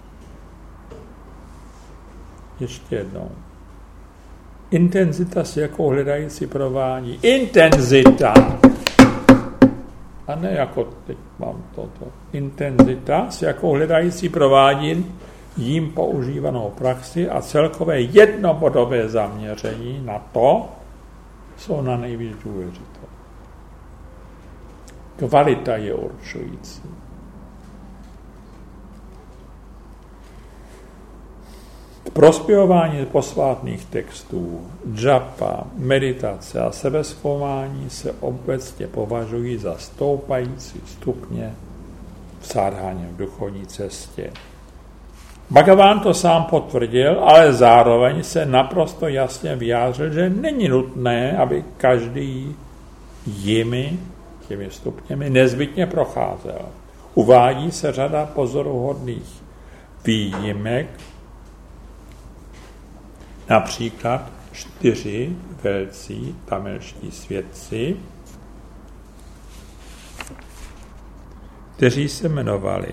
S1: Ještě jednou. Intenzita, s jakou hledající provádí. Intenzita! A ne jako teď mám toto. Intenzita, s jakou hledající provádí jím používanou praxi a celkové jednobodové zaměření na to jsou na nejvíc důležité. Kvalita je určující. Prospěvování posvátných textů, džapa, meditace a sebezkoumání se obecně považují za stoupající stupně v sadhaně, v duchovní cestě. Bhagavan to sám potvrdil, ale zároveň se naprosto jasně vyjádřil, že není nutné, aby každý jimi, těmi stupněmi, nezbytně procházel. Uvádí se řada pozoruhodných výjimek, například čtyři velcí tamilští svědci, kteří se jmenovali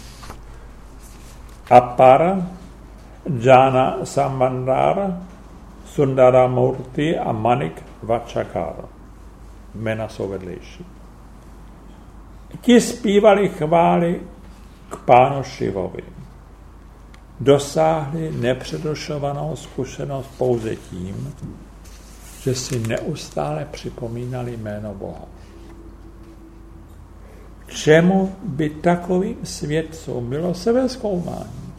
S1: Apar, Jana Sambandar, Sundaramurti a Manik Vachakar. Jména jsou vedlejší. Ti zpívali chvály k pánu Šivovi. Dosáhli nepředušovanou zkušenost pouze tím, že si neustále připomínali jméno Boha. K čemu by takovým svědcům bylo sebezkoumání?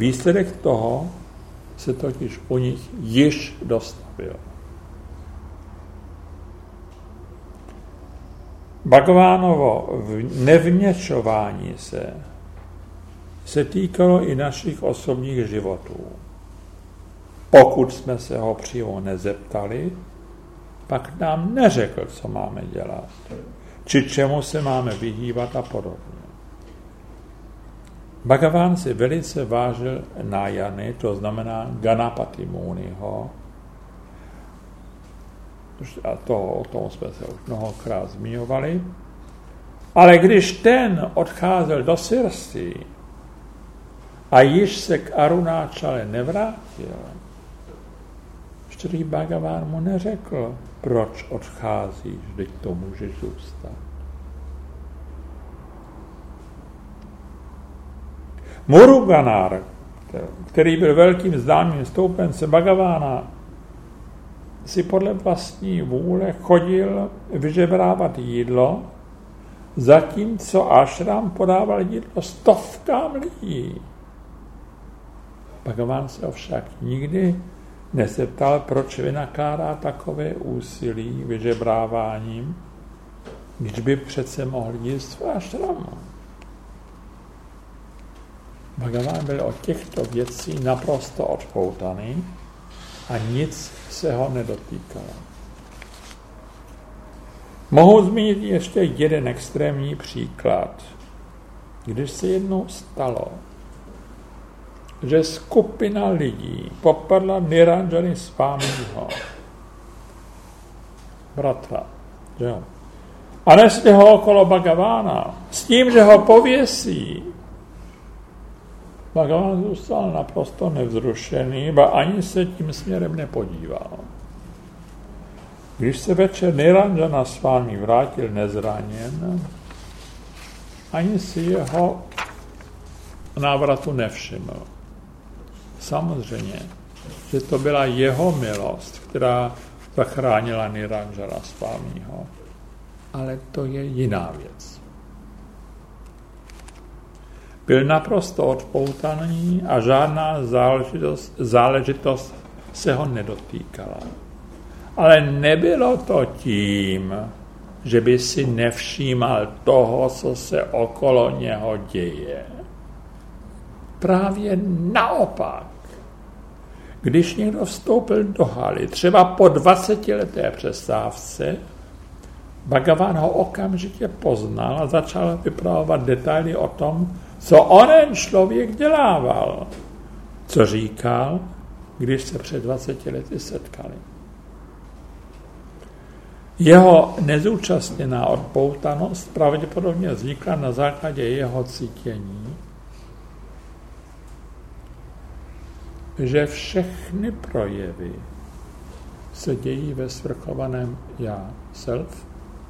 S1: Výsledek toho se totiž u nich již dostavil. Bhagavánovo nevměšování se se týkalo i našich osobních životů. Pokud jsme se ho přímo nezeptali, pak nám neřekl, co máme dělat, či čemu se máme vyhýbat a podobně. Bhagaván si velice vážil nájany, to znamená Ganapati Muniho, a to, o tom jsme se už mnohokrát zmiňovali, ale když ten odcházel do Sirsi a již se k Arunáčale nevrátil, Šrí Bhagaván mu neřekl, proč odcházíš, teď to můžeš zůstat. Muruganar, který byl velkým známým stoupencem Bhagavána, si podle vlastní vůle chodil vyžebrávat jídlo, zatímco Ashram podával jídlo stovkám lidí. Bhagaván se ovšak nikdy nezeptal, proč vynakládá takové úsilí vyžebráváním, když by přece mohl jíst v ashramu. Bhagaván byl od těchto věcí naprosto odpoutaný a nic se ho nedotýkalo. Mohu zmínit ještě jeden extrémní příklad. Když se jednou stalo, že skupina lidí popadla Niranjani Swamiho, bratra, že jo, a nesli ho okolo Bhagavána s tím, že ho pověsí. Bhagaván zůstal naprosto nevzrušený, ba ani se tím směrem nepodíval. Když se večer Niranjana Swami vrátil nezraněn, ani si jeho návratu nevšiml. Samozřejmě, že to byla jeho milost, která zachránila Niranjana Swamiho, ale to je jiná věc. Byl naprosto odpoutaný a žádná záležitost, záležitost se ho nedotýkala. Ale nebylo to tím, že by si nevšímal toho, co se okolo něho děje. Právě naopak. Když někdo vstoupil do haly, třeba po dvacetileté přestávce, Bhagaván ho okamžitě poznal a začal vyprávět detaily o tom, co onen člověk dělával, co říkal, když se před dvaceti lety setkali. Jeho nezúčastněná odpoutanost pravděpodobně vznikla na základě jeho cítění, že všechny projevy se dějí ve svrchovaném já, self,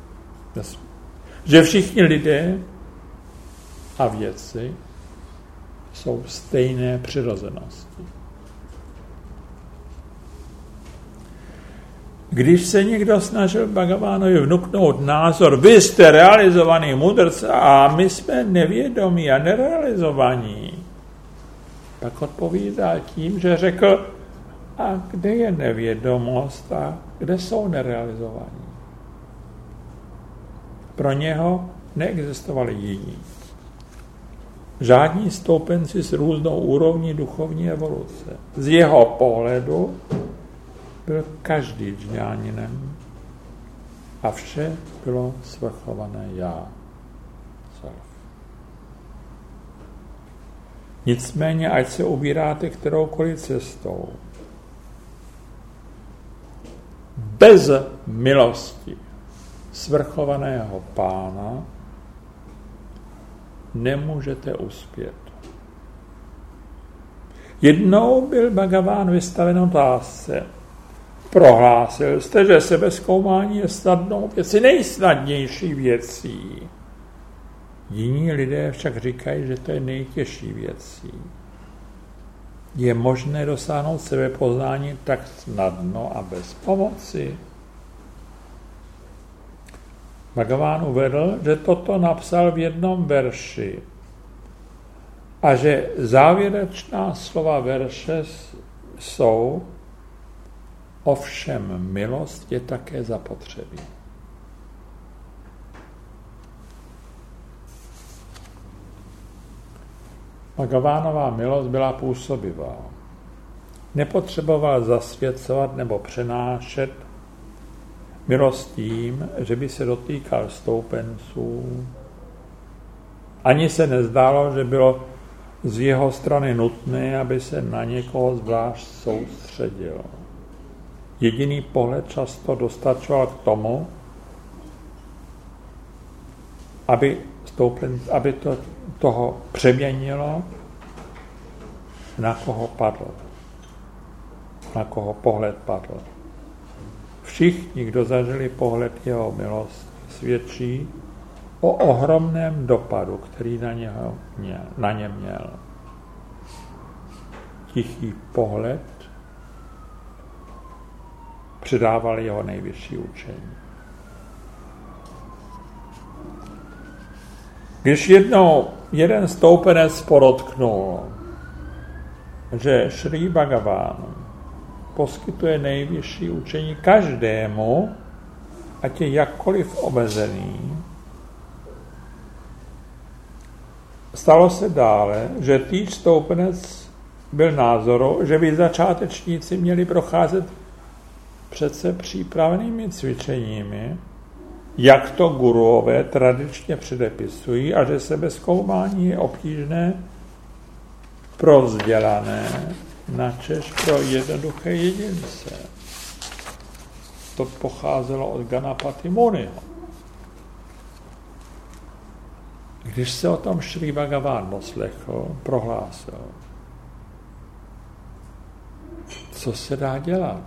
S1: že všichni lidé a věci jsou stejné přirozenosti. Když se někdo snažil Bhagavánovi vnuknout názor, vy jste realizovaný mudrc a my jsme nevědomí a nerealizovaní, pak odpovídal tím, že řekl, a kde je nevědomost a kde jsou nerealizovaní. Pro něho neexistovali jiní. Žádní stoupenci s různou úrovní duchovní evoluce. Z jeho pohledu byl každý džňáninem a vše bylo svrchované já. Self. Nicméně, ať se ubíráte kteroukoliv cestou, bez milosti svrchovaného pána nemůžete uspět. Jednou byl Bhagaván vystaven otázce. Prohlásil jste, že sebezkoumání je snadnou věcí, nejsnadnější věcí. Jiní lidé však říkají, že to je nejtěžší věcí. Je možné dosáhnout sebepoznání tak snadno a bez pomoci? Bhagaván uvedl, že toto napsal v jednom verši. a že závěrečná slova verše jsou: ovšem milost je také zapotřebí. Bhagavánová milost byla působivá. Nepotřeboval zasvěcovat nebo přenášet milost tím, že by se dotýkal stoupenců. Ani se nezdálo, že bylo z jeho strany nutné, aby se na někoho zvlášť soustředil. Jediný pohled často dostačoval k tomu, aby, stoupen, aby to toho přeměnilo, na koho padl, na koho pohled padl. Všichni, kdo zažili pohled jeho milosti, svědčí o ohromném dopadu, který na, něho měl, na ně měl. Tichý pohled předával jeho nejvyšší učení. Když jednou jeden stoupenec podotknul, že Šrí Bhagaván poskytuje nejvyšší učení každému, ať je jakkoliv omezený, stalo se dále, že týž stoupenec byl názoru, že by začátečníci měli procházet přece přípravnými cvičeními, jak to guruové tradičně předepisují, a že sebezkoumání je obtížné pro vzdělané, načež pro jednoduché jedince. To pocházelo od Ganapati Muniho. Když se o tom Šrí Bhagaván doslechl, prohlásil: co se dá dělat?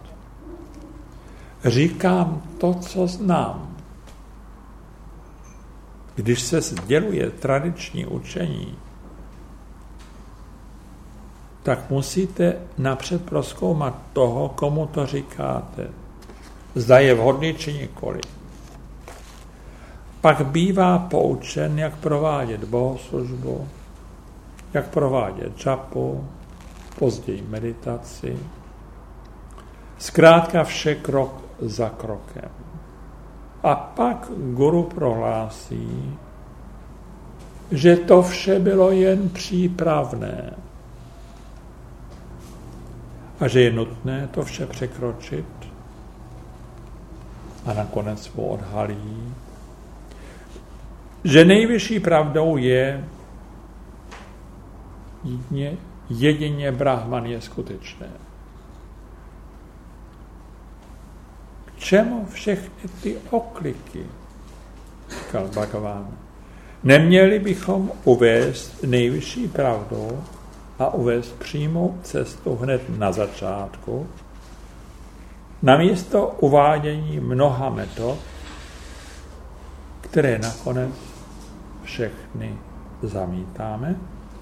S1: Říkám to, co znám. Když se sděluje tradiční učení, tak musíte napřed prozkoumat toho, komu to říkáte. Zda je vhodný či nikoli. Pak bývá poučen, jak provádět bohoslužbu, jak provádět džapu, později meditaci. Zkrátka vše krok za krokem. A pak guru prohlásí, že to vše bylo jen přípravné a že je nutné to vše překročit, a nakonec mu odhalí, že nejvyšší pravdou je jedině, jedině Brahman je skutečné. K čemu všechny ty okliky, říkal Bhagaván. Neměli bychom uvést nejvyšší pravdu a uvést přímou cestu hned na začátku, namísto uvádění mnoha metod, které nakonec všechny zamítáme.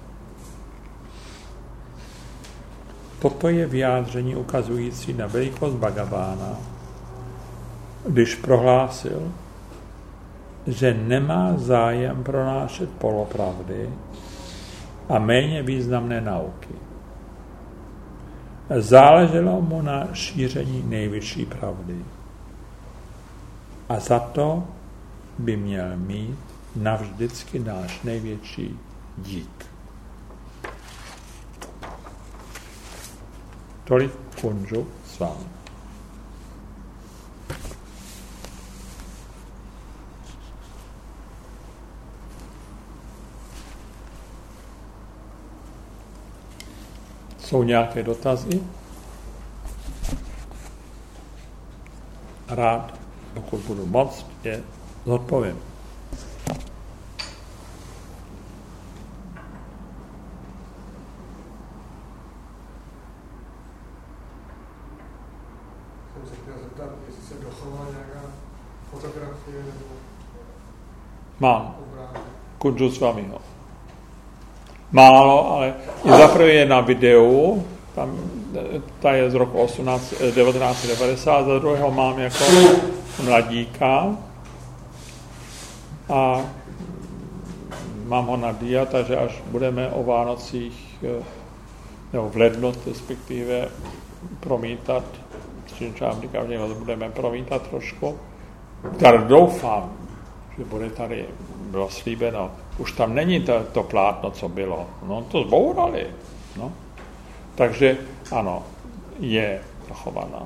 S1: Toto je vyjádření ukazující na velikost Bhagavána, když prohlásil, že nemá zájem pronášet polopravdy a méně významné nauky. Záleželo mu na šíření nejvyšší pravdy. A za to by měl mít navždycky náš největší dík. Tolik Kunžu s vámi. Jsou nějaké dotazy? Rád, pokud budu moct, je zodpovím.
S2: Jsem se chtěl zeptat, jestli se dochovala nějaká fotografie nebo...
S1: Mám. Kunžu s vámi ho. Málo, ale zaprvé je na videu, tam, ta je z roku devatenáct set devadesát, za druhého mám jako mladíka a mám ho na dia, takže až budeme o Vánocích, nebo v lednu respektive promítat, s čím vám říkám, že ho budeme promítat trošku, tak doufám, že bude tady, bylo slíbeno, už tam není to, to plátno, co bylo. No, to zbourali. No. Takže ano, je zachovaná.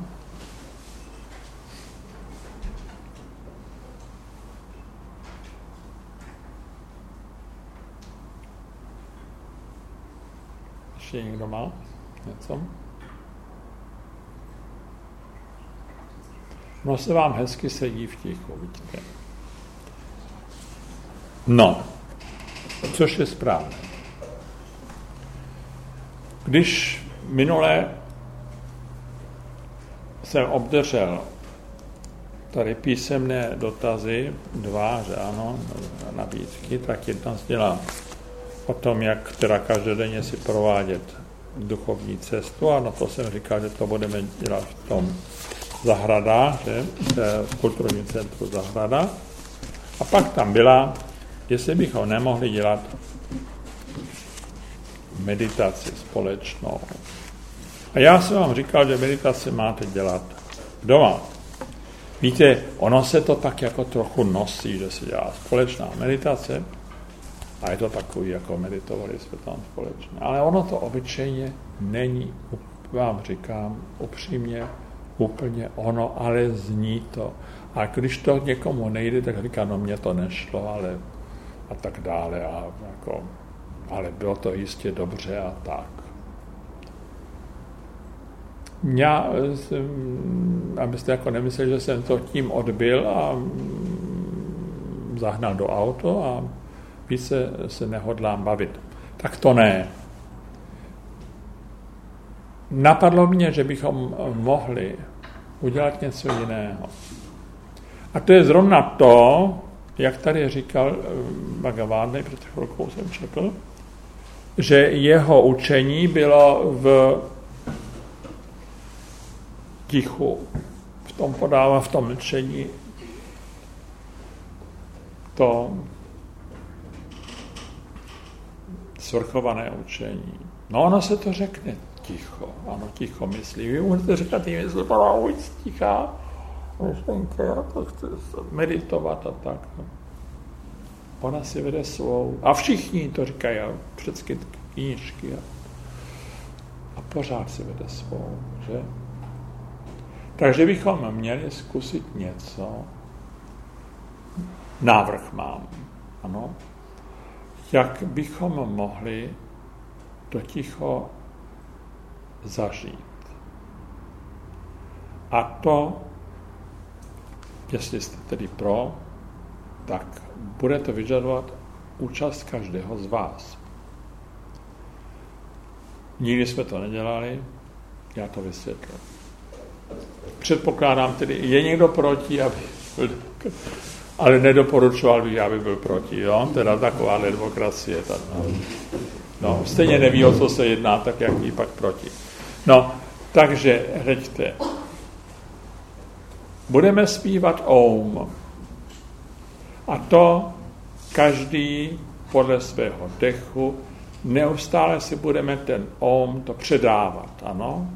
S1: Ještě někdo má něco? No se vám hezky sedí v tichu, vidíte. No, což je správné. Když minule jsem obdržel tady písemné dotazy, dva, že ano, nabídky, tak jedna zněla o tom, jak teda každodenně si provádět duchovní cestu, a na to jsem říkal, že to budeme dělat v tom Zahrada, že? V kulturním centru Zahrada. A pak tam byla, jestli bychom nemohli dělat meditaci společnou. A já jsem vám říkal, že meditaci máte dělat doma. Víte, ono se to tak jako trochu nosí, že se dělá společná meditace, a je to takový, jako meditovali jsme tam společně. Ale ono to obyčejně není, vám říkám upřímně, úplně ono, ale zní to. A když to někomu nejde, tak říká, no mně to nešlo, ale a tak dále. A jako, ale bylo to jistě dobře a tak. Já, abyste jako nemysleli, že jsem to tím odbil a zahnal do auto a více se nehodlám bavit. Tak to ne. Napadlo mě, že bychom mohli udělat něco jiného. A to je zrovna to, jak tady říkal Bhagavádny, před chvilkou jsem četl, že jeho učení bylo v tichu, v tom podává, v tom mlčení to svrchované učení. No ono se to řekne ticho, ano, ticho myslí. Vy můžete říkat, že se to tichá, myšlenka, to chce meditovat a tak. No. Ona si vede svou. A všichni to říkají, všechny knížky. A, a pořád si vede svou, že? Takže bychom měli zkusit něco. Návrh mám, ano. Jak bychom mohli to ticho zažít. A to, jestli jste tedy pro, tak bude to vyžadovat účast každého z vás. Nikdy jsme to nedělali, já to vysvětlím. Předpokládám tedy, je někdo proti, aby byl, ale nedoporučoval bych, aby byl proti, jo? Teda taková demokracie. Tak, no. No, stejně neví, o co se jedná, tak jak jí pak proti. No, takže hleďte. Budeme zpívat Om. A to každý podle svého dechu, neustále si budeme ten Om to předávat, ano?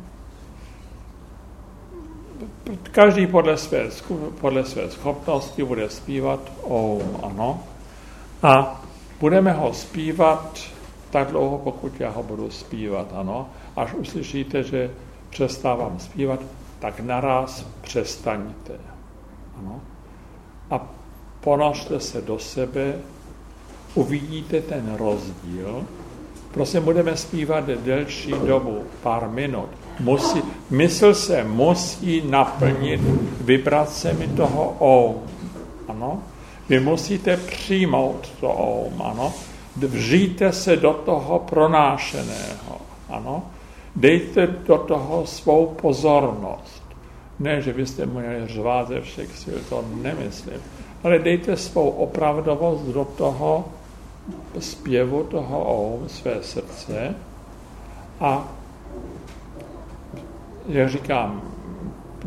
S1: Každý podle své, podle své schopnosti bude zpívat Om, ano? A budeme ho zpívat tak dlouho, pokud já ho budu zpívat, ano? Až uslyšíte, že přestávám zpívat, tak naraz přestaňte, ano? A ponořte se do sebe, uvidíte ten rozdíl. Prosím, budeme zpívat delší dobu, pár minut. Musí, mysl se musí naplnit vibracemi toho Om. Ano? Vy musíte přijmout to Om. Ano? Vžijte se do toho pronášeného. Ano? Dejte do toho svou pozornost. Ne, že byste měli řvát ze všech sil, to nemyslím. Ale dejte svou opravdovost do toho zpěvu toho Om, své srdce a jak říkám,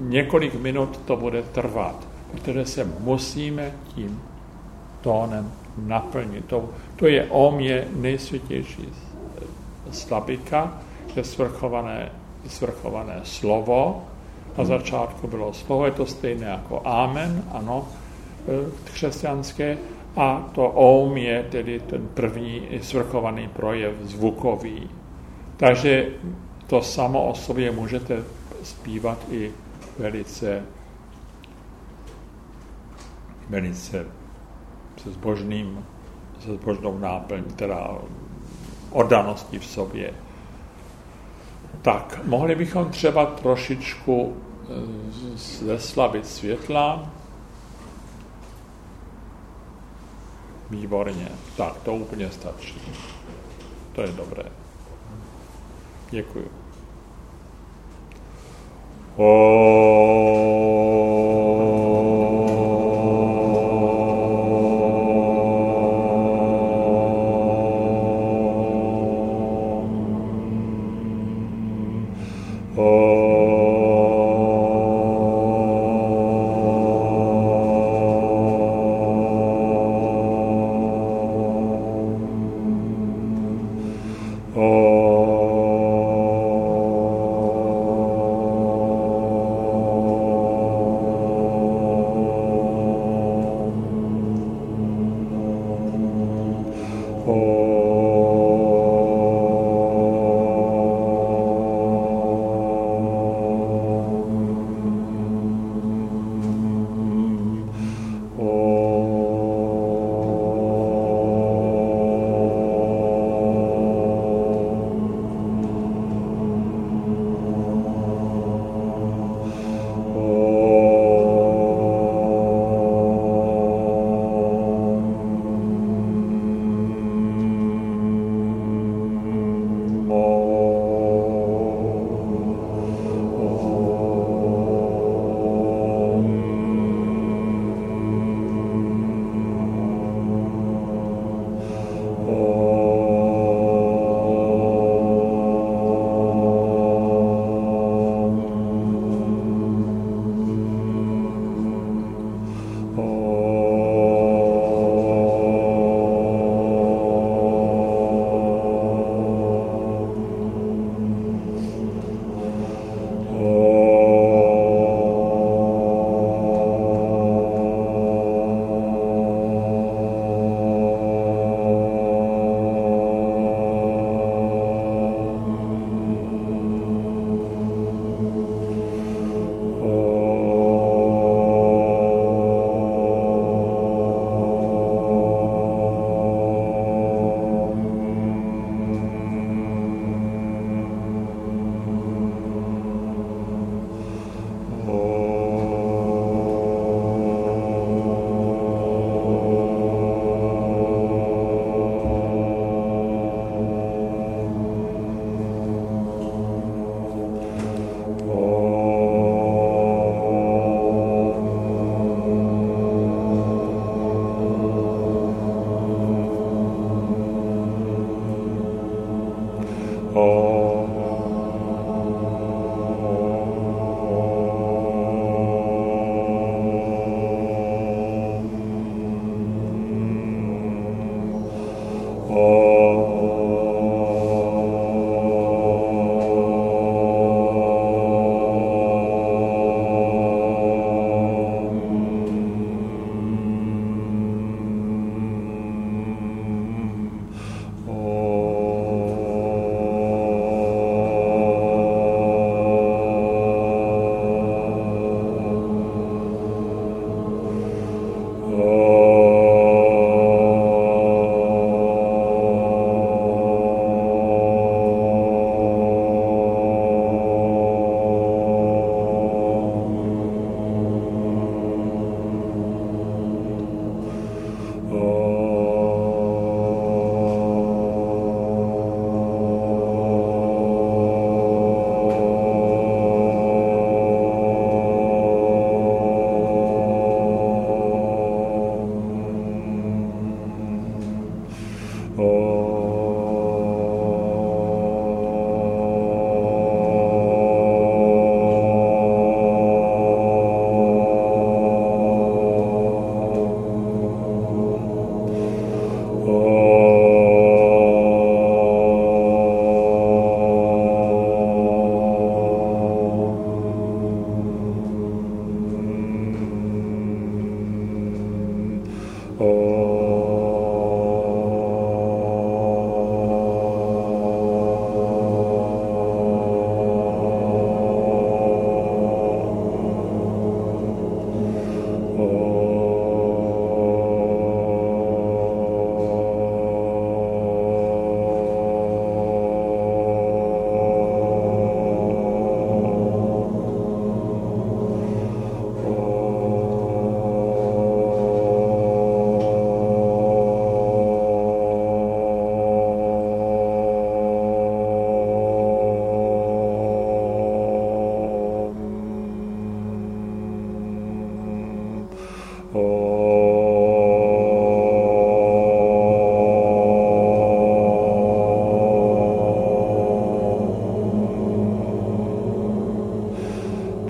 S1: několik minut to bude trvat, protože se musíme tím tónem naplnit. To, to je Om je nejsvětější slabika, je svrchované, svrchované slovo. Na začátku bylo slovo, je to stejné jako Amen, ano, křesťanské, a to Om je tedy ten první svrchovaný projev zvukový. Takže to samo o sobě můžete zpívat i velice velice se zbožným, se zbožnou náplní, teda oddaností v sobě. Tak, mohli bychom třeba trošičku zeslavit světla. Výborně. Tak, to úplně stačí. To je dobré. Děkuju.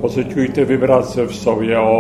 S1: pociťujte vibrace v sobě. O...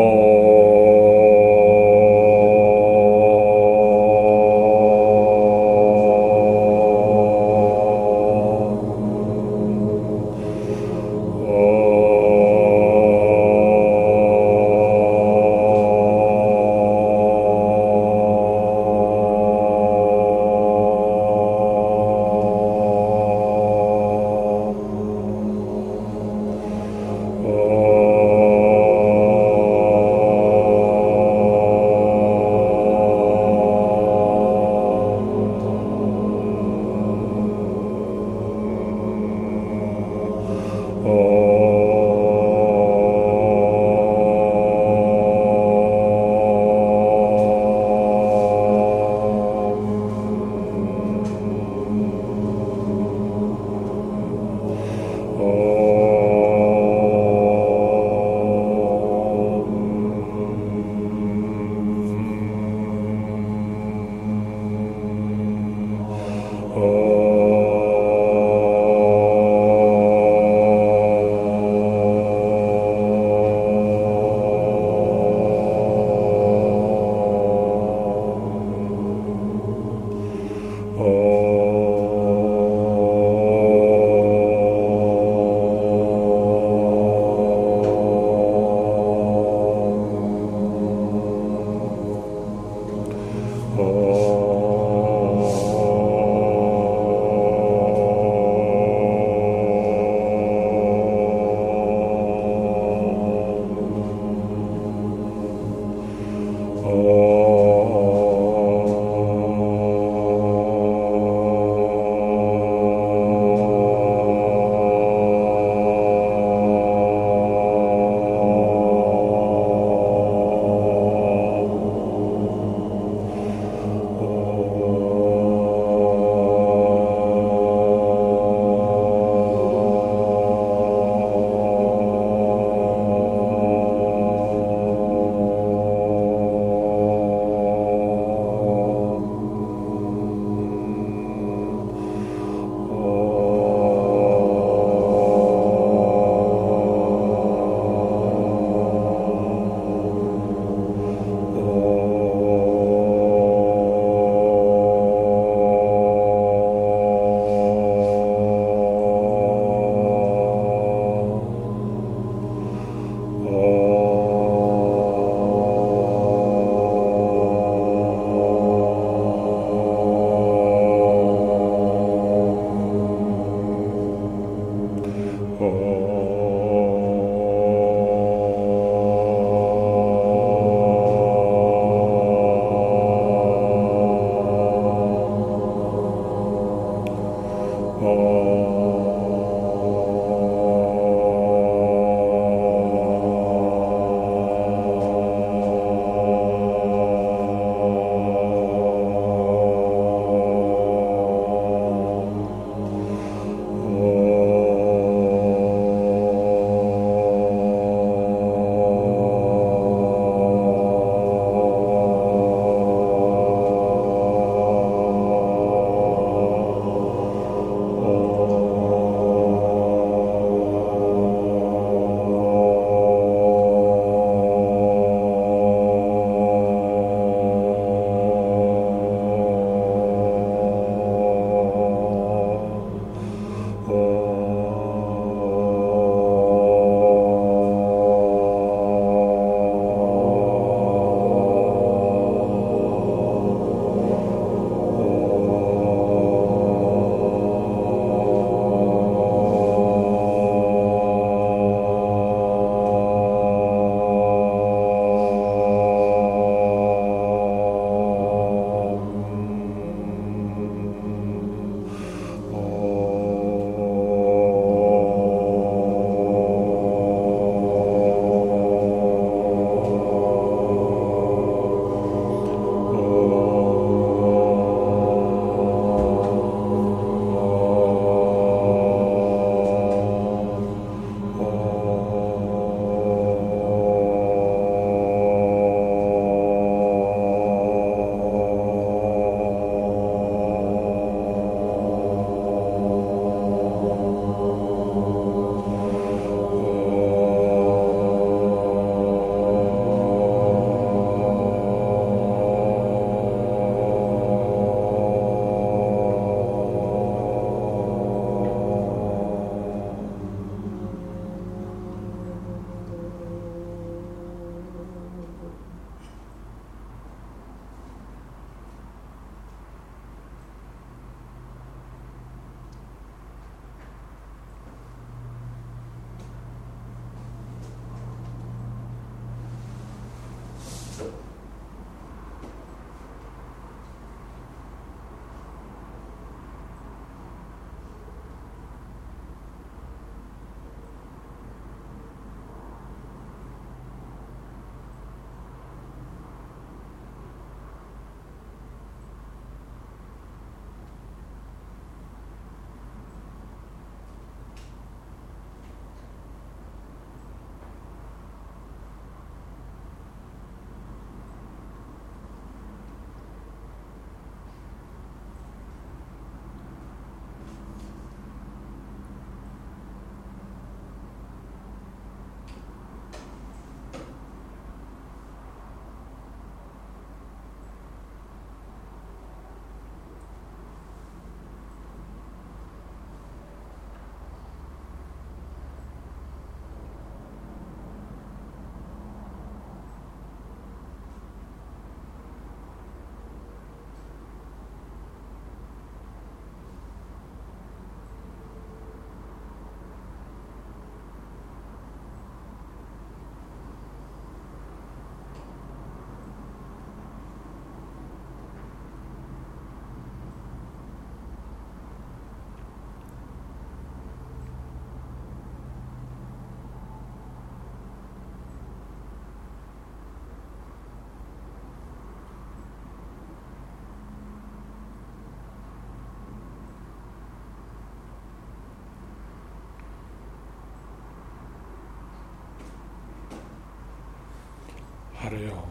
S1: Hari Om.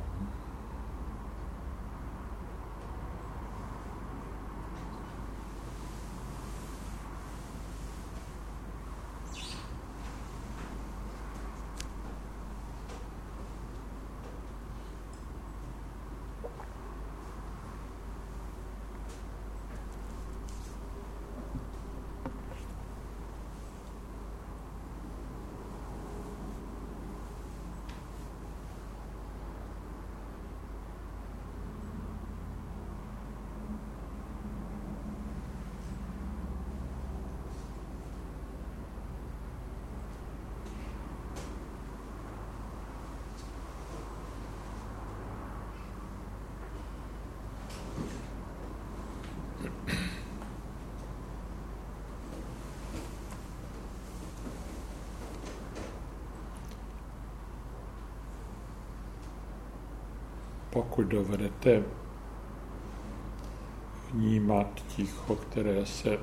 S1: Pokud dovedete vnímat ticho, které se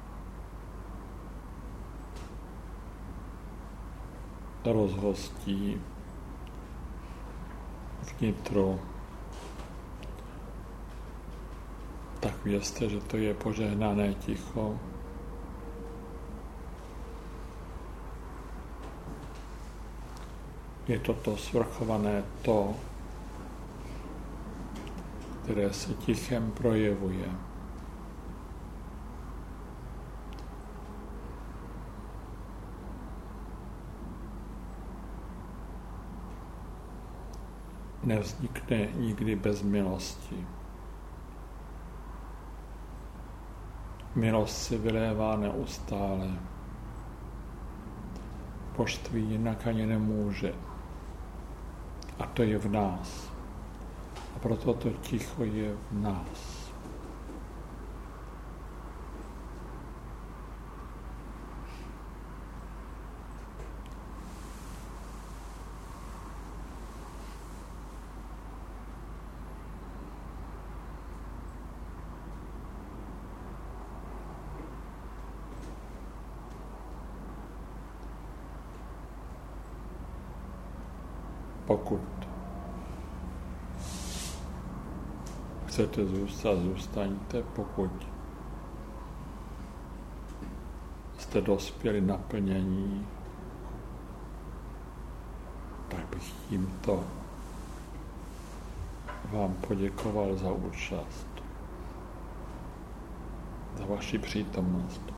S1: rozhostí vnitru, tak vězte, že to je požehnané ticho. Je to to svrchované to, které se tichem projevuje. Nevznikne nikdy bez milosti. Milost se vylévá neustále. Božství jinak ani nemůže. A to je v nás. A proto to ticho je v nás. Pokud chcete zůstat, zůstaňte. Pokud jste dospěli naplnění, tak bych tímto vám poděkoval za účast, za vaši přítomnost.